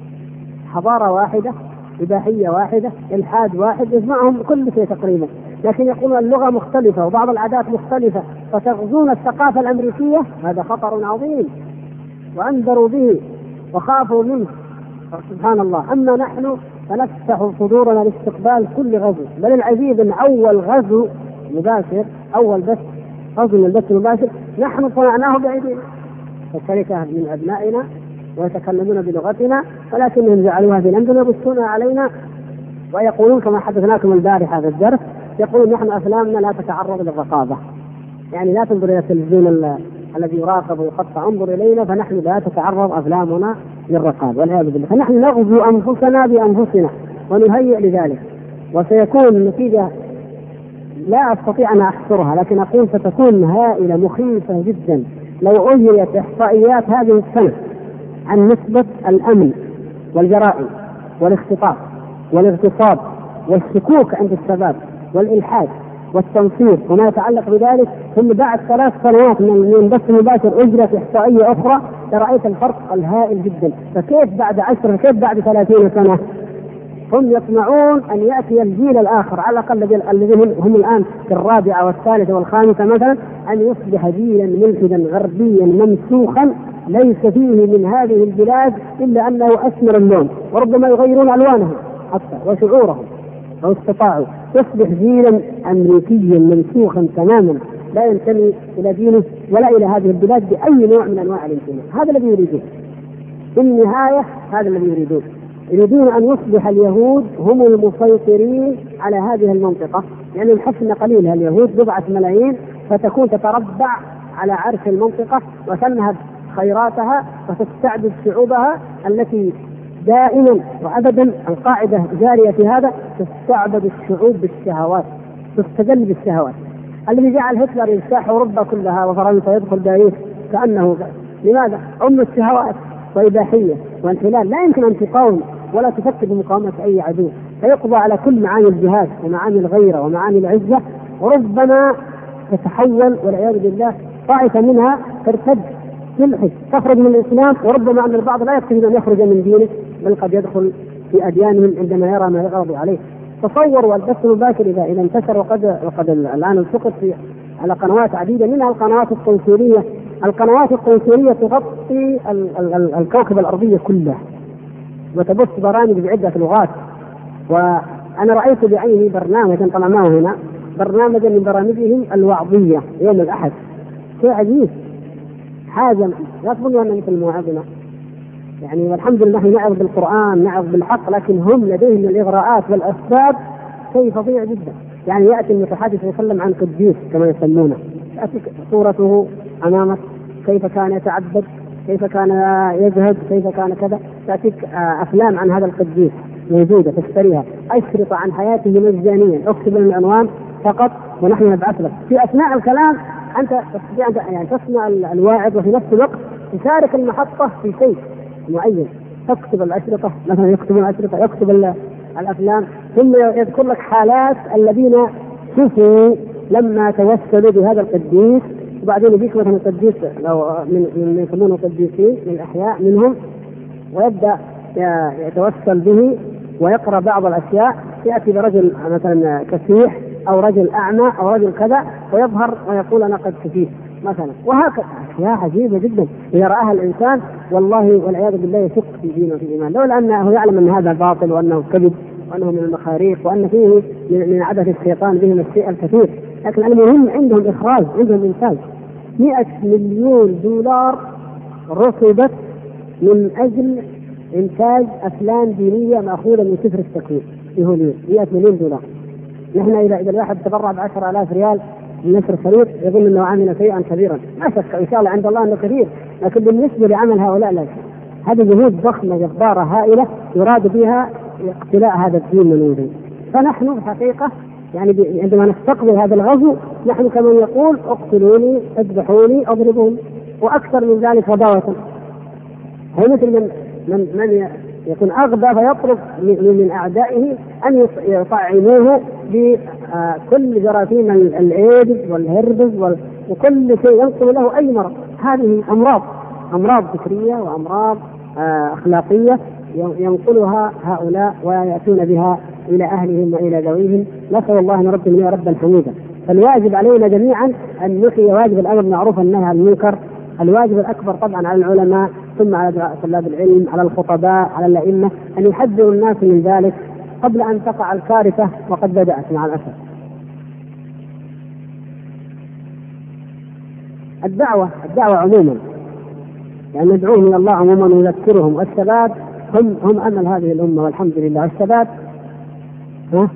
حضارة واحدة، إباحية واحدة، إلحاد واحد، يجمعهم كل شيء تقريبا، لكن يقولون اللغة مختلفة وبعض العادات مختلفة فتغزون الثقافة الأمريكية. هذا خطر عظيم وأنذروا به وخافوا منه. سبحان الله. أما نحن فنفتح صدورنا لاستقبال كل غزو، بل العجيب أن أول غزو مباشر أول بث غزو من البث المباشر نحن صنعناه بأيدينا، فالشركة من أبنائنا ويتكلمون بلغتنا ولكنهم جعلوها في لندن يبثونها علينا ويقولون كما حدثناكم البارحة هذا الدرس، يقولون نحن أفلامنا لا تتعرض للرقابة، يعني لا تنظر إلى التلفزيون الذي يراقب ويقطع، انظر إلينا فنحن لا تتعرض أفلامنا للرقابة والعياذ بالله. فنحن نغزو أنفسنا بأنفسنا ونهيئ لذلك، وسيكون النتيجة لا أستطيع أن أحصرها، لكن أقول ستكون هائلة مخيفة جدا لو أجريت إحصائيات هذه السنة عن نسبة الأمن والجرائم والاختطاف والاغتصاب والشكوك عند الشباب والإلحاد والتنصير وما يتعلق بذلك، ثم بعد ثلاث سنوات من البث المباشر أجرت إحصائية أخرى لرأيت الفرق الهائل جدا. فكيف بعد عشر كيف بعد ثلاثين سنة؟ هم يطمعون أن يأتي الجيل الآخر على الأقل الذين هم الآن في الرابعة والثالثة والخامسة مثلا، أن يصبح جيلا ملحدا غربيا ممسوخا ليس فيه من هذه البلاد إلا أنه أسمر اللون، وربما يغيرون ألوانهم حتى وشعورهم لو استطاعوا. يصبح جيلا أمريكيا منسوخا تماما لا ينتمي إلى دينه ولا إلى هذه البلاد بأي نوع من أنواع الانتماء. هذا الذي يريدون في النهاية، هذا الذي يريدون يريدون أن يصبح اليهود هم المسيطرين على هذه المنطقة، لأن يعني الحسن قليلها اليهود بضعة ملايين، فتكون تتربع على عرش المنطقة وتنهب خيراتها وتستعبد شعوبها التي دائما وأبدا القاعدة جارية في هذا، تستعبد الشعوب بالشهوات، تستدل بالشهوات. الذي جعل هتلر يجتاح أوروبا كلها وفرنسا يدخل باريس كأنه لماذا؟ أم الشهوات وإباحية وانحلال، لا يمكن أن تقاوم ولا تفكر بمقاومة أي عدو، فيقضى على كل معاني الجهاد ومعاني الغيرة ومعاني العزة، وربما تتحول والعياذ بالله طائفة منها ترتد تلحد تخرج من الإسلام، وربما أن البعض لا يقصد أن يخرج من دينه بل قد يدخل في أديانهم عندما يرى ما يغضب عليه. تصوروا البث المباشر إذا إذا انتشر وقد وقد الآن التقط في على قنوات عديدة منها القنوات القنصلية. القنوات القنصلية تغطي ال ال ال الكوكب الأرضية كله وتبث برامج بعدة لغات. وأنا رأيت بعيني برنامجا طلعناه هنا، برنامجا من برامجهم الوعظية يوم الأحد، شيء عجيب، حاجة لا تظنوا أن مثل موعظنا يعني. والحمد لله نحن نعظ بالقرآن نعظ بالحق، لكن هم لديهم الإغراءات والأسباب شيء فظيع جدا. يعني يأتي المتحدث يتكلم عن قديس كما يسمونه، يأتي صورته أمامك، كيف كان يتعبد، كيف كان يزهد، كيف كان كذا، تأتيك أفلام عن هذا القديس موجودة تشتريها، أشرطة عن حياته مجانيا، اكتب العنوان فقط ونحن نبعث لك. في أثناء الكلام أنت تستطيع أن يعني تسمع الواعظ وفي نفس الوقت تشارك المحطة في شيء معين، تكتب الأشرطة مثلا، يكتب الأشرطة، يكتب الأفلام، ثم يذكر لك حالات الذين شفوا لما توسلوا بهذا القديس، وبعدين يجيك مثلا القديس لو من من يسمونه قديسين من الأحياء منهم، ويبدأ يتوسل به ويقرأ بعض الأشياء. يأتي برجل مثلا كسيح أو رجل أعمى أو رجل كذا، ويظهر ويقول أنا قد كفيت مثلا، وهكذا أشياء عجيبة جدا إذا رآها الإنسان والله والعياذ بالله يشك في دينه وفي إيمانه، لولا أنه يعلم أن هذا باطل وأنه كذب وأنه من المخاريق وأن فيه من عبث الشيطان بهم الشيء الكثير. لكن المهم عندهم إخراج، عندهم إنتاج. مئة مليون دولار رصدت من أجل إنتاج أفلام دينية مأخوذة من سفر التكوين في هوليوود، مئة مليون دولار. نحن إذا إذا الواحد تبرع بعشر آلاف ريال من نشر شريط يظن أنه عمل شيئا كبيرا، لا شك إن شاء الله عند الله أنه كثير، لكن بالنسبة لعمل هؤلاء لا شيء. هذه جهود ضخمة جبارة هائلة يراد بها اقتلاع هذا الدين من وجهه. فنحن الحقيقة يعني عندما نستقبل هذا الغزو نحن كمن يقول اقتلوني اذبحوني اضربوني، واكثر من ذلك غباوة. هي مثل من من من يكون اغبى فيطلب من اعدائه ان يطعموه بكل جراثيم الايدز والهربز وكل شيء ينقل له اي مرض. هذه امراض امراض فكرية وامراض اخلاقية ينقلها هؤلاء ويأتون بها إلى أهلهم وإلى ذويهم. نسأل الله أن رب لنا ربا حميدا. فالواجب علينا جميعا أن نحيي واجب الأمر بالمعروف والنهي عن المنكر. الواجب الأكبر طبعا على العلماء، ثم على طلاب العلم، على الخطباء، على الأئمة، أن يحذروا الناس من ذلك قبل أن تقع الكارثة، وقد بدأت مع الأسف. الدعوة الدعوة عموما يعني ندعوهم إلى الله عموما ونذكرهم، والشباب هم هم أمل هذه الأمة والحمد لله. الشباب ها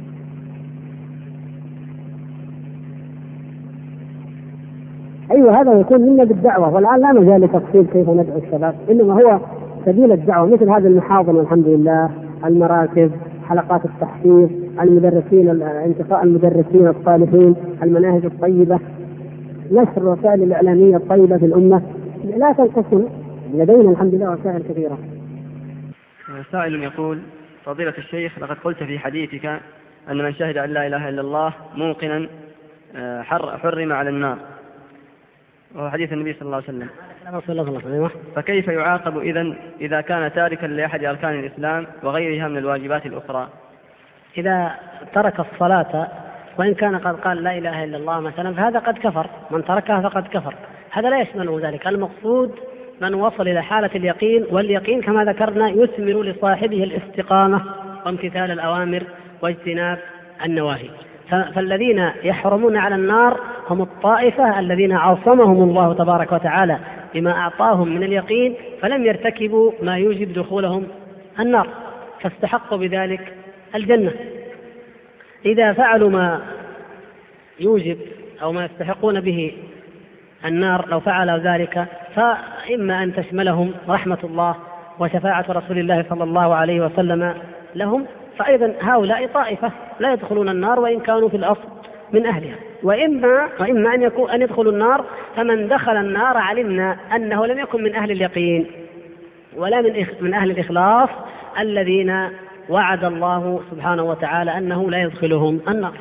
أيوة هذا يكون منا بالدعوة، والآن لا مجال لتفصيل كيف ندعو الشباب، إنما هو سبيل الدعوة مثل هذه المحاضرة الحمد لله، المراكز، حلقات التحفيظ، المدرسين، انتقاء المدرسين الصالحين، المناهج الطيبة، نشر الوسائل الإعلامية الطيبة في الأمة. لا تنقصنا، لدينا الحمد لله وسائل كثيرة. سائل يقول: فضيلة الشيخ، لقد قلت في حديثك أن من شهد أن لا إله إلا الله موقنا حرم على النار، وهو حديث النبي صلى الله عليه وسلم، فكيف يعاقب إذن إذا كان تاركا لأحد أركان الإسلام وغيرها من الواجبات الأخرى؟ إذا ترك الصلاة وإن كان قد قال لا إله إلا الله مثلا فهذا قد كفر، من تركها فقد كفر، هذا لا يشمله ذلك. المقصود من وصل إلى حالة اليقين، واليقين كما ذكرنا يثمر لصاحبه الاستقامة وامتثال الأوامر واجتناب النواهي. فالذين يحرمون على النار هم الطائفة الذين عصمهم الله تبارك وتعالى بما أعطاهم من اليقين، فلم يرتكبوا ما يوجب دخولهم النار، فاستحقوا بذلك الجنة. إذا فعلوا ما يوجب أو ما يستحقون به النار لو فعلوا ذلك، فإما أن تشملهم رحمة الله وشفاعة رسول الله صلى الله عليه وسلم لهم، فأيضا هؤلاء طائفة لا يدخلون النار وإن كانوا في الأصل من أهلها. وإما وإما أن يكون أن يدخلوا النار فمن دخل النار علمنا أنه لم يكن من أهل اليقين ولا من من أهل الإخلاص الذين وعد الله سبحانه وتعالى أنه لا يدخلهم النار.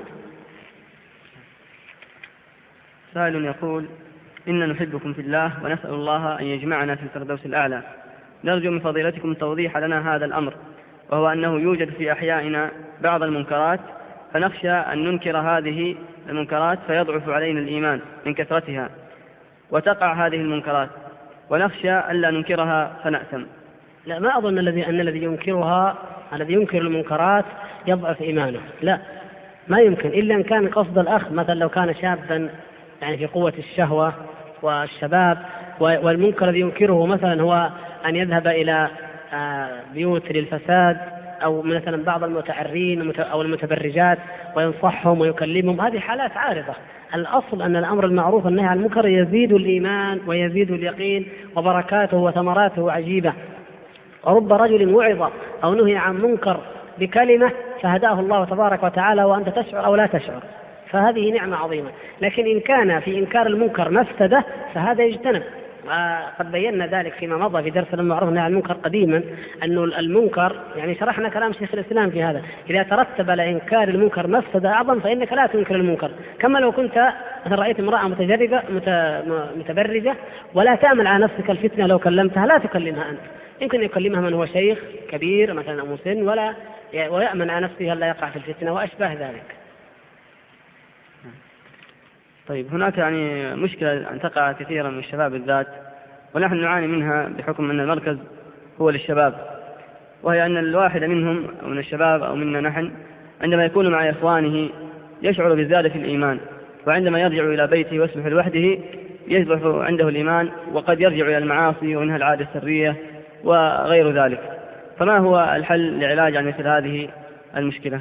سائل يقول: إن نحبكم في الله ونسأل الله أن يجمعنا في الفردوس الأعلى، نرجو من فضيلتكم توضيح لنا هذا الأمر، وهو أنه يوجد في أحيائنا بعض المنكرات، فنخشى أن ننكر هذه المنكرات فيضعف علينا الإيمان من كثرتها، وتقع هذه المنكرات، ونخشى ألا ننكرها فنأثم. لا، ما أظن الذي أن الذي ينكرها الذي ينكر المنكرات يضعف إيمانه، لا، ما يمكن، إلا أن كان قصد الأخ مثلا لو كان شابا يعني في قوة الشهوة والشباب، والمنكر الذي ينكره مثلا هو أن يذهب إلى بيوت للفساد أو مثلا بعض المتعرين أو المتبرجات وينصحهم ويكلمهم، هذه حالات عارضة. الأصل أن الأمر المعروف والنهي عن المنكر يزيد الإيمان ويزيد اليقين وبركاته وثمراته عجيبة. ورب رجل وعظ أو نهي عن منكر بكلمة فهداه الله تبارك وتعالى وأنت تشعر أو لا تشعر، فهذه نعمة عظيمة. لكن إن كان في إنكار المنكر مفسدة فهذا يجتنب، وقد بينا ذلك فيما مضى في درس المعروف والنهي عن المنكر قديما، أنه المنكر يعني شرحنا كلام شيخ الإسلام في هذا، إذا ترتب على إنكار المنكر مفسدة أعظم فإنك لا تنكر المنكر، كما لو كنت مثلا رأيت امرأة متجربة متبرجة ولا تأمل على نفسك الفتنة، لو كلمتها لا تكلمها أنت، يمكن يكلمها من هو شيخ كبير مثلا أو مسن ولا ويأمن على نفسه لا يقع في الفتنة وأشباه ذلك. طيب هناك يعني مشكلة أن تقع كثيرا من الشباب بالذات، ونحن نعاني منها بحكم أن المركز هو للشباب، وهي أن الواحد منهم أو من الشباب أو منا نحن عندما يكون مع إخوانه يشعر بزيادة في الإيمان، وعندما يرجع إلى بيته ويصبح لوحده يصبح عنده الإيمان، وقد يرجع إلى المعاصي ومنها العادة السرية وغير ذلك. فما هو الحل لعلاج عن مثل هذه المشكلة؟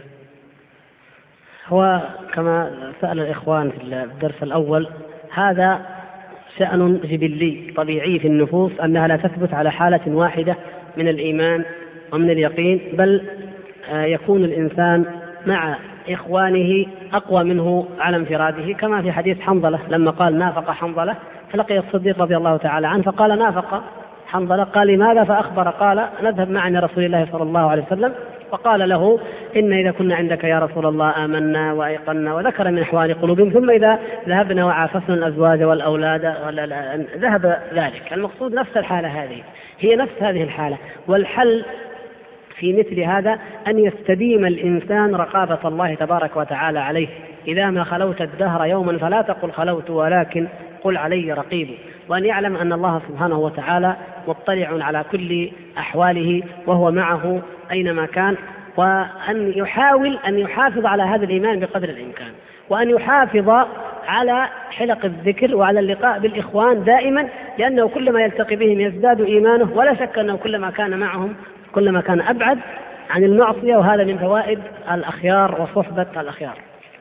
هو كما سأل الإخوان في الدرس الأول، هذا شأن جبلي طبيعي في النفوس أنها لا تثبت على حالة واحدة من الإيمان ومن اليقين، بل يكون الإنسان مع إخوانه أقوى منه على انفراده، كما في حديث حنظلة لما قال نافق حنظلة فلقي الصديق رضي الله تعالى عنه فقال نافق حنظلة، قال لماذا؟ فأخبر قال نذهب معنا رسول الله صلى الله عليه وسلم، فقال له إن إذا كنا عندك يا رسول الله آمنا وأيقنا، وذكر من أحوال قلوبهم، ثم إذا ذهبنا وعافسنا الأزواج والأولاد ذهب ذلك. المقصود نفس الحالة هذه، هي نفس هذه الحالة. والحل في مثل هذا أن يستديم الإنسان رقابة الله تبارك وتعالى عليه. إذا ما خلوت الدهر يوما فلا تقل خلوت ولكن قل علي رقيب، وأن يعلم أن الله سبحانه وتعالى مطلع على كل أحواله وهو معه أينما كان، وأن يحاول أن يحافظ على هذا الإيمان بقدر الإمكان، وأن يحافظ على حلق الذكر وعلى اللقاء بالإخوان دائما، لأنه كلما يلتقي بهم يزداد إيمانه، ولا شك أنه كلما كان معهم كلما كان أبعد عن المعصية، وهذا من فوائد الأخيار وصحبة الأخيار.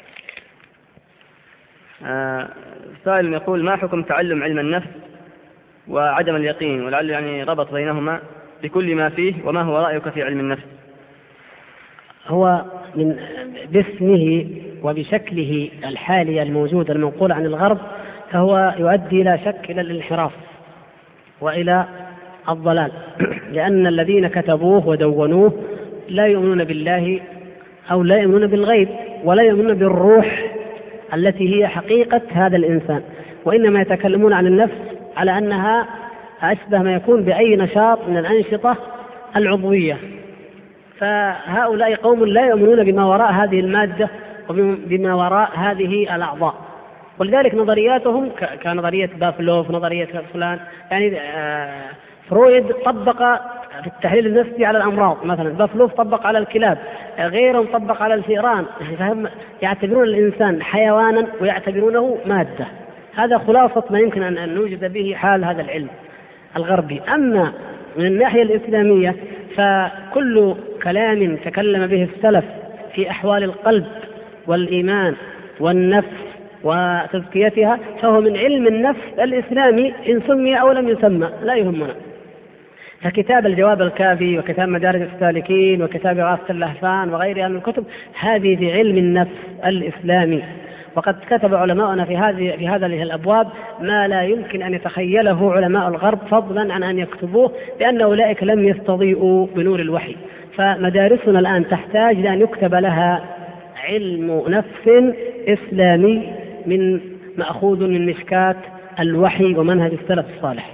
آه سائل يقول ما حكم تعلم علم النفس وعدم اليقين، ولعل يعني ربط بينهما بكل ما فيه، وما هو رأيك في علم النفس؟ هو من باسمه وبشكله الحالي الموجود المنقول عن الغرب فهو يؤدي لا شك إلى الانحراف وإلى الضلال، لأن الذين كتبوه ودونوه لا يؤمنون بالله أو لا يؤمنون بالغيب ولا يؤمنون بالروح التي هي حقيقة هذا الإنسان، وإنما يتكلمون عن النفس على أنها أشبه ما يكون بأي نشاط من الأنشطة العضوية. فهؤلاء قوم لا يؤمنون بما وراء هذه المادة وبما وراء هذه الأعضاء، ولذلك نظرياتهم كنظرية بافلوف، نظرية فلان، يعني فرويد طبق في التحليل النفسي على الأمراض مثلا، بافلوف طبق على الكلاب، غيرهم طبق على الفئران، فهم يعتبرون الإنسان حيوانا ويعتبرونه مادة. هذا خلاصة ما يمكن أن نوجد به حال هذا العلم الغربي. أما من الناحية الإسلامية فكل كلام تكلم به السلف في أحوال القلب والإيمان والنفس وتزكيتها فهو من علم النفس الإسلامي إن سمي أو لم يسمى لا يهمنا. فكتاب الجواب الكافي وكتاب مدارج السالكين وكتاب إغاثة اللهفان وغيرها من الكتب هذه في علم النفس الإسلامي، وقد كتب علماؤنا في هذه في هذه الأبواب ما لا يمكن أن يتخيله علماء الغرب، فضلا عن أن يكتبوه، لأن أولئك لم يستضيئوا بنور الوحي. فمدارسنا الآن تحتاج لأن يكتب لها علم نفس إسلامي من مأخوذ من مشكات الوحي ومنهج السلف الصالح.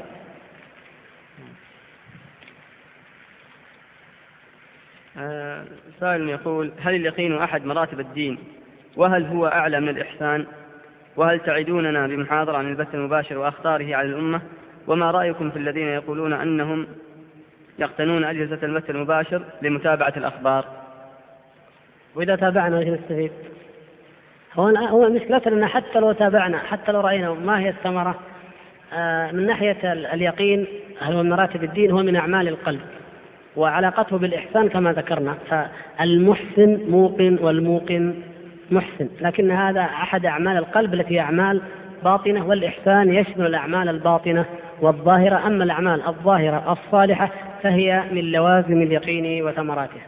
آه سائل يقول هل اليقين أحد مراتب الدين، وهل هو أعلى من الإحسان، وهل تعدوننا بمحاضرة عن البث المباشر وأخطاره على الأمة، وما رأيكم في الذين يقولون أنهم يقتنون أجهزة البث المباشر لمتابعة الأخبار؟ وإذا تابعنا وش نستفيد؟ هو هو مشكلتنا أن حتى لو تابعنا حتى لو رأينا ما هي الثمرة آه من ناحية اليقين، هل هو من مراتب الدين؟ هو من أعمال القلب وعلاقته بالإحسان كما ذكرنا، فالمحسن موقن والموقن محسن، لكن هذا أحد أعمال القلب التي هي أعمال باطنة، والإحسان يشمل الأعمال الباطنة والظاهرة. أما الأعمال الظاهرة الصالحة فهي من لوازم اليقين وثمراته.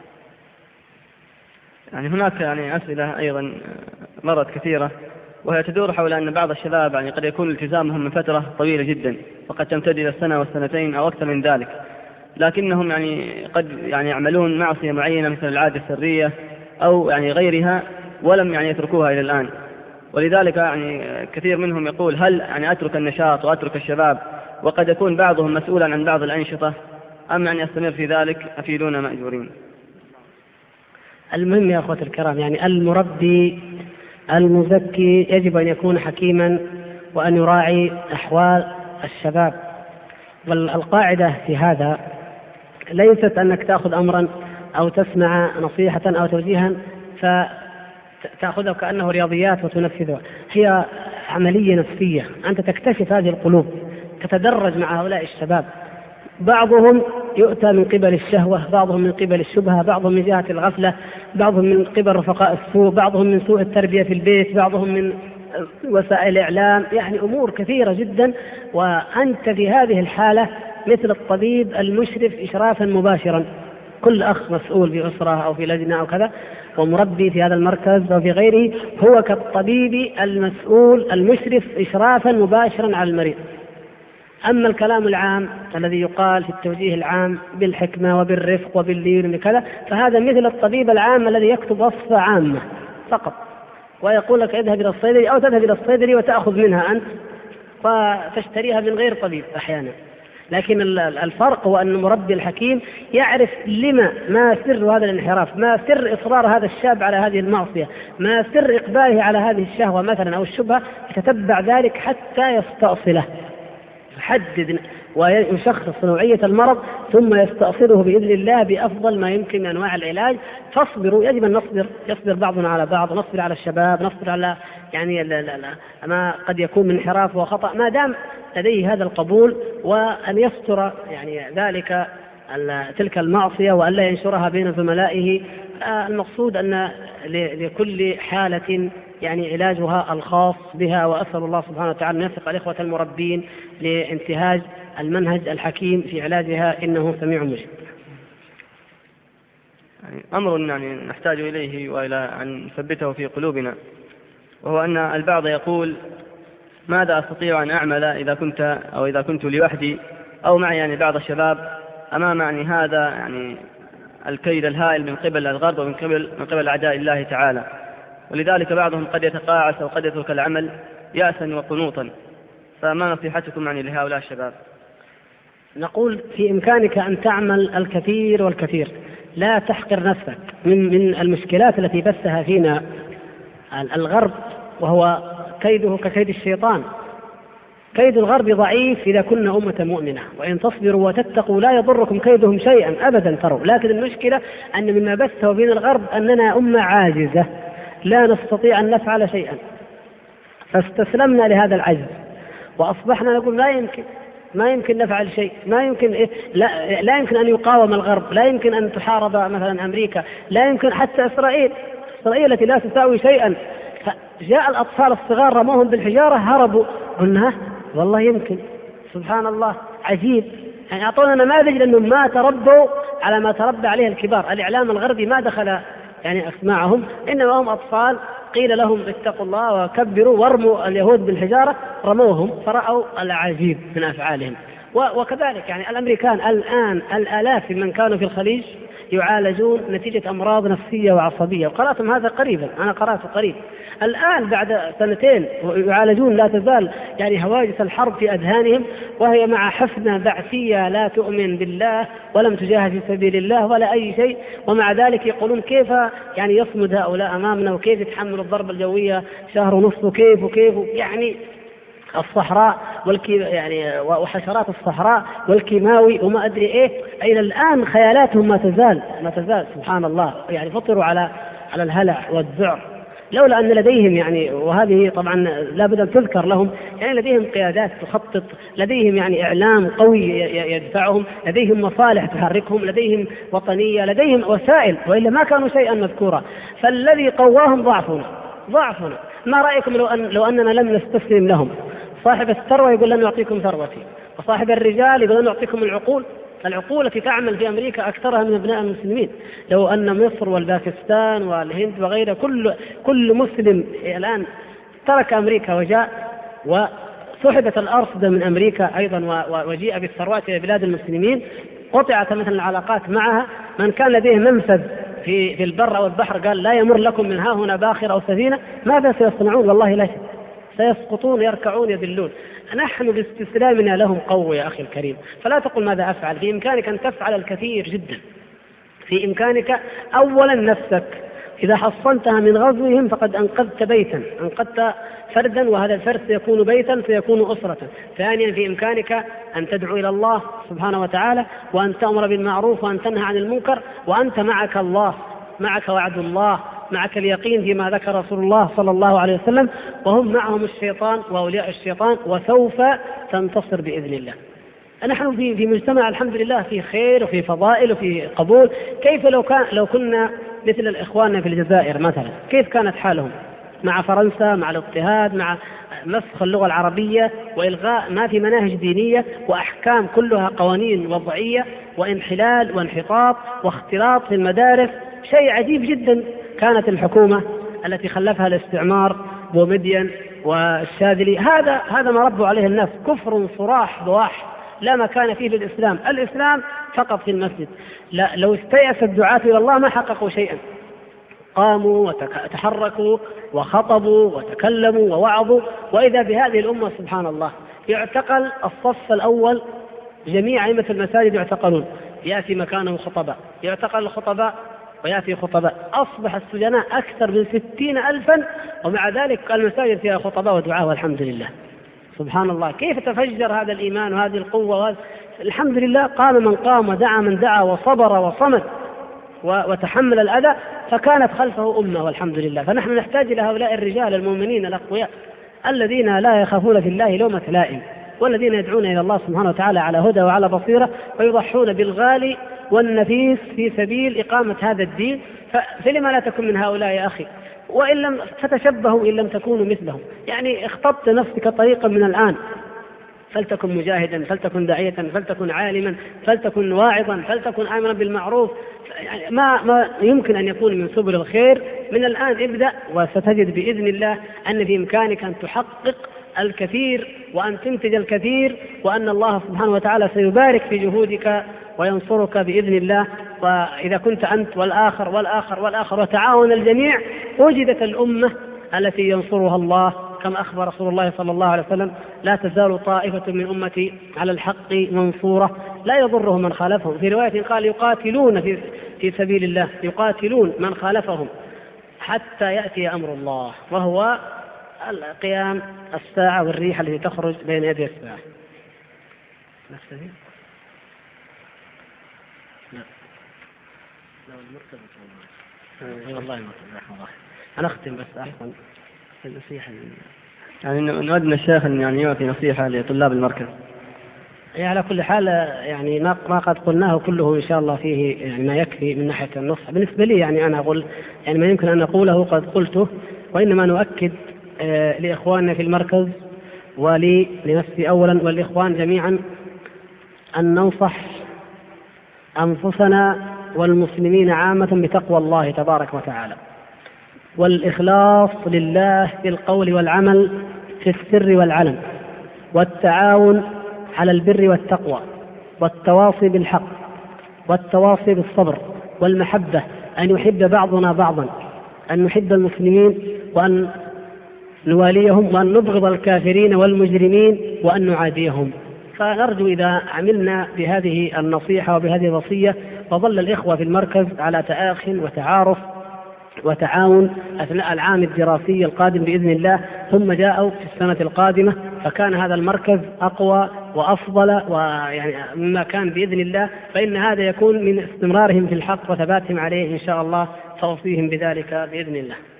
يعني هناك يعني أسئلة أيضا مرت كثيرة، وهي تدور حول أن بعض الشباب يعني قد يكون التزامهم من فترة طويلة جدا وقد تمتد إلى السنة والسنتين أو أكثر من ذلك، لكنهم يعني قد يعني يعملون معصية معينة مثل العادة السرية أو يعني غيرها ولم يعني يتركوها إلى الآن. ولذلك يعني كثير منهم يقول هل يعني أترك النشاط وأترك الشباب، وقد يكون بعضهم مسؤولا عن بعض الأنشطة، أم يعني يستمر في ذلك؟ أفيدونا مأجورين. المهم يا أخوة الكرام، يعني المربي المزكي يجب أن يكون حكيما وأن يراعي أحوال الشباب. والقاعدة في هذا ليست أنك تأخذ أمرا أو تسمع نصيحة أو توجيها فتأخذه كأنه رياضيات وتنفذها، هي عملية نفسية. أنت تكتشف هذه القلوب، تتدرج مع هؤلاء الشباب. بعضهم يؤتى من قبل الشهوة، بعضهم من قبل الشبهة، بعضهم من جهة الغفلة، بعضهم من قبل رفقاء السوء، بعضهم من سوء التربية في البيت، بعضهم من وسائل الإعلام، يعني أمور كثيرة جدا. وأنت في هذه الحالة مثل الطبيب المشرف إشرافا مباشرا، كل أخ مسؤول في أسرة أو في لجنة أو كذا ومربي في هذا المركز أو في غيره هو كالطبيب المسؤول المشرف إشرافا مباشرا على المريض. أما الكلام العام الذي يقال في التوجيه العام بالحكمة وبالرفق وباللين وكذا، فهذا مثل الطبيب العام الذي يكتب وصفة عامة فقط ويقول لك اذهب إلى الصيدلي أو تذهب إلى الصيدلي وتأخذ منها أنت فتشتريها من غير طبيب أحيانا. لكن الفرق هو أن المربي الحكيم يعرف لما، ما سر هذا الانحراف، ما سر إصرار هذا الشاب على هذه المعصية، ما سر إقباله على هذه الشهوة مثلا أو الشبهة، يتتبع ذلك حتى يستأصله، يحدد ويشخص نوعية المرض ثم يستأصله بإذن الله بأفضل ما يمكن من أنواع العلاج. فاصبروا، يجب أن نصبر، يصبر بعضنا على بعض، نصبر على الشباب، نصبر على يعني لا لا لا ما قد يكون من انحراف وخطأ ما دام لديه هذا القبول، وأن يستر يعني ذلك تلك المعصية وأن لا ينشرها بين زملائه. المقصود أن لكل حالة يعني علاجها الخاص بها، وأسأل الله سبحانه وتعالى أن يوفق الإخوة المربين لانتهاج المنهج الحكيم في علاجها، إنه سميع مجيب. يعني أمر يعني نحتاج إليه وإلى أن نثبته في قلوبنا، وهو أن البعض يقول ماذا أستطيع أن أعمل إذا كنت أو إذا كنت لوحدي أو معي يعني بعض الشباب أمام يعني هذا يعني الكيد الهائل من قبل الغرب ومن قبل من قبل أعداء الله تعالى. ولذلك بعضهم قد يتقاعس أو قد يترك العمل يأسا وقنوطا. فما نصيحتكم يعني لهؤلاء الشباب؟ نقول في إمكانك أن تعمل الكثير والكثير، لا تحقر نفسك. من من المشكلات التي بثها فينا الغرب وهو كيده ككيد الشيطان. كيد الغرب ضعيف إذا كنا أمة مؤمنة، وإن تصبروا وتتقوا لا يضركم كيدهم شيئا أبدا تروا. لكن المشكلة أن مما بثه بين الغرب أننا أمة عاجزة لا نستطيع أن نفعل شيئا، فاستسلمنا لهذا العجز وأصبحنا نقول لا يمكن ما يمكن نفعل شيء، ما يمكن إيه؟ لا, لا يمكن أن يقاوم الغرب، لا يمكن أن تحارب مثلا أمريكا، لا يمكن حتى إسرائيل إسرائيل التي لا تساوي شيئا. جاء الأطفال الصغار رموهم بالحجارة هربوا، قلنا والله يمكن. سبحان الله عجيب، يعني أعطونا نماذج لأنهم ما تربوا على ما تربى عليه الكبار. الإعلام الغربي ما دخل يعني أسماعهم، إنما هم أطفال قيل لهم اتقوا الله وكبروا وارموا اليهود بالحجارة، رموهم فرأوا العجيب من أفعالهم. وكذلك يعني الأمريكان الآن الآلاف من كانوا في الخليج يعالجون نتيجة أمراض نفسية وعصبية، وقرأتم هذا قريبا، أنا قرأته قريب. الآن بعد سنتين يعالجون لا تزال يعني هواجس الحرب في أذهانهم، وهي مع حفنة بعثية لا تؤمن بالله ولم تجاهد في سبيل الله ولا أي شيء، ومع ذلك يقولون كيف يعني يصمد هؤلاء أمامنا، وكيف يتحملوا الضربة الجوية شهر ونصف، وكيف وكيف يعني الصحراء والكي يعني وحشرات الصحراء والكيماوي وما أدري إيه. إلى الآن خيالاتهم ما تزال ما تزال سبحان الله، يعني فطروا على على الهلع والذعر. لولا أن لديهم يعني، وهذه طبعا لا بد أن تذكر لهم، يعني لديهم قيادات تخطط، لديهم يعني إعلام قوي يدفعهم، لديهم مصالح تحركهم، لديهم وطنية، لديهم وسائل، وإلا ما كانوا شيئا مذكورا. فالذي قواهم ضعفنا ضعفنا. ما رأيكم لو أن لو أننا لم نستسلم لهم؟ صاحب الثروة يقول لن نعطيكم ثروتي، وصاحب الرجال يقول لن نعطيكم العقول العقول التي تعمل في أمريكا أكثرها من أبناء المسلمين. لو أن مصر والباكستان والهند وغيرها كل كل مسلم الآن ترك أمريكا وجاء وسحبت الأرصدة من أمريكا أيضا وجيء بالثروات إلى بلاد المسلمين، قطعت مثلا العلاقات معها. من كان لديه منفذ في في البر أو البحر قال لا يمر لكم من ها هنا باخرة أو سفينة، ماذا سيصنعون؟ والله لا شيء، سيسقطون يركعون يذلون. نحن باستسلامنا لهم قوة يا أخي الكريم. فلا تقل ماذا أفعل، في إمكانك أن تفعل الكثير جدا. في إمكانك أولا نفسك، إذا حصنتها من غزوهم فقد أنقذت بيتا، أنقذت فردا، وهذا الفرد سيكون بيتا سيكون أسرة. ثانيا في إمكانك أن تدعو إلى الله سبحانه وتعالى، وأن تأمر بالمعروف وأن تنهى عن المنكر، وأنت معك الله، معك وعد الله، معك اليقين فيما ذكر رسول الله صلى الله عليه وسلم، وهم معهم الشيطان وأولياء الشيطان، وسوف تنتصر بإذن الله. نحن في في مجتمع الحمد لله في خير وفي فضائل وفي قبول. كيف لو كان لو كنا مثل الإخوان في الجزائر مثلا، كيف كانت حالهم مع فرنسا، مع الاضطهاد، مع مسخ اللغة العربية وإلغاء ما في مناهج دينية وأحكام كلها قوانين وضعية وانحلال وانحطاط واختلاط في المدارس، شيء عجيب جدا. كانت الحكومة التي خلفها الاستعمار بومدين والشاذلي، هذا هذا ما ربوا عليه الناس، كفر صراح بواح لا مكان فيه للإسلام. الإسلام فقط في المسجد. لا، لو استيأس الدعاة إلى الله ما حققوا شيئا، قاموا وتحركوا وخطبوا وتكلموا ووعظوا، وإذا بهذه الأمة سبحان الله يعتقل الصف الأول، جميع أئمة المساجد يعتقلون، يأتي مكانه خطباء، يعتقل الخطباء ويأتي خطباء، أصبح السجناء أكثر من ستين ألفا، ومع ذلك المساجد فيها خطباء ودعاء والحمد لله. سبحان الله كيف تفجر هذا الإيمان وهذه القوة وهذا. الحمد لله قام من قام ودعا من دعا وصبر وصمت وتحمل الأذى، فكانت خلفه أمة والحمد لله. فنحن نحتاج إلى هؤلاء الرجال المؤمنين الأقوياء الذين لا يخافون في الله لومة لائم، والذين يدعون إلى الله سبحانه وتعالى على هدى وعلى بصيرة، ويضحون بالغالي والنفيس في سبيل إقامة هذا الدين. فلما لا تكن من هؤلاء يا أخي؟ وإن لم فتشبهوا إن لم تكونوا مثلهم. يعني اختطت نفسك طريقا من الآن، فلتكن مجاهدا، فلتكن داعية، فلتكن عالما، فلتكن واعظا، فلتكن آمرا بالمعروف. يعني ما ما يمكن أن يكون من سبل الخير من الآن. ابدأ وستجد بإذن الله أن في إمكانك أن تحقق الكثير وأن تنتج الكثير، وأن الله سبحانه وتعالى سيبارك في جهودك وينصرك بإذن الله. وإذا كنت أنت والآخر والآخر والآخر وتعاون الجميع، وجدت الأمة التي ينصرها الله، كما أخبر رسول الله صلى الله عليه وسلم: لا تزال طائفة من أمتي على الحق منصورة لا يضرهم من خالفهم. في رواية قال: يقاتلون في في سبيل الله، يقاتلون من خالفهم حتى يأتي أمر الله، وهو قيام الساعة والريح التي تخرج بين يدي الساعة. نكتفي؟ لا لا المرتبط والله والله. أنا أختم بس أحسن النصيحة، يعني نود من الشيخ أن يعني يعطي نصيحة لطلاب المركز. يعني على كل حال يعني ما ما قد قلناه كله إن شاء الله فيه يعني ما يكفي من ناحية النصح. بالنسبة لي يعني أنا أقول يعني ما يمكن أن أقوله قد قلته، وإنما نؤكد آه لإخواننا في المركز ولي لنفسي أولا والإخوان جميعا أن ننصح أنفسنا والمسلمين عامة بتقوى الله تبارك وتعالى، والإخلاص لله في القول والعمل في السر والعلن، والتعاون على البر والتقوى، والتواصي بالحق، والتواصي بالصبر والمحبة، أن يحب بعضنا بعضا، أن نحب المسلمين وأن نواليهم، وأن نبغض الكافرين والمجرمين وأن نعاديهم. فنرجو إذا عملنا بهذه النصيحة وبهذه الوصية وظل الإخوة في المركز على تآخٍ وتعارف وتعاون أثناء العام الدراسي القادم بإذن الله، ثم جاءوا في السنة القادمة فكان هذا المركز أقوى وأفضل ويعني مما كان بإذن الله، فإن هذا يكون من استمرارهم في الحق وثباتهم عليه إن شاء الله، فأوصيهم بذلك بإذن الله.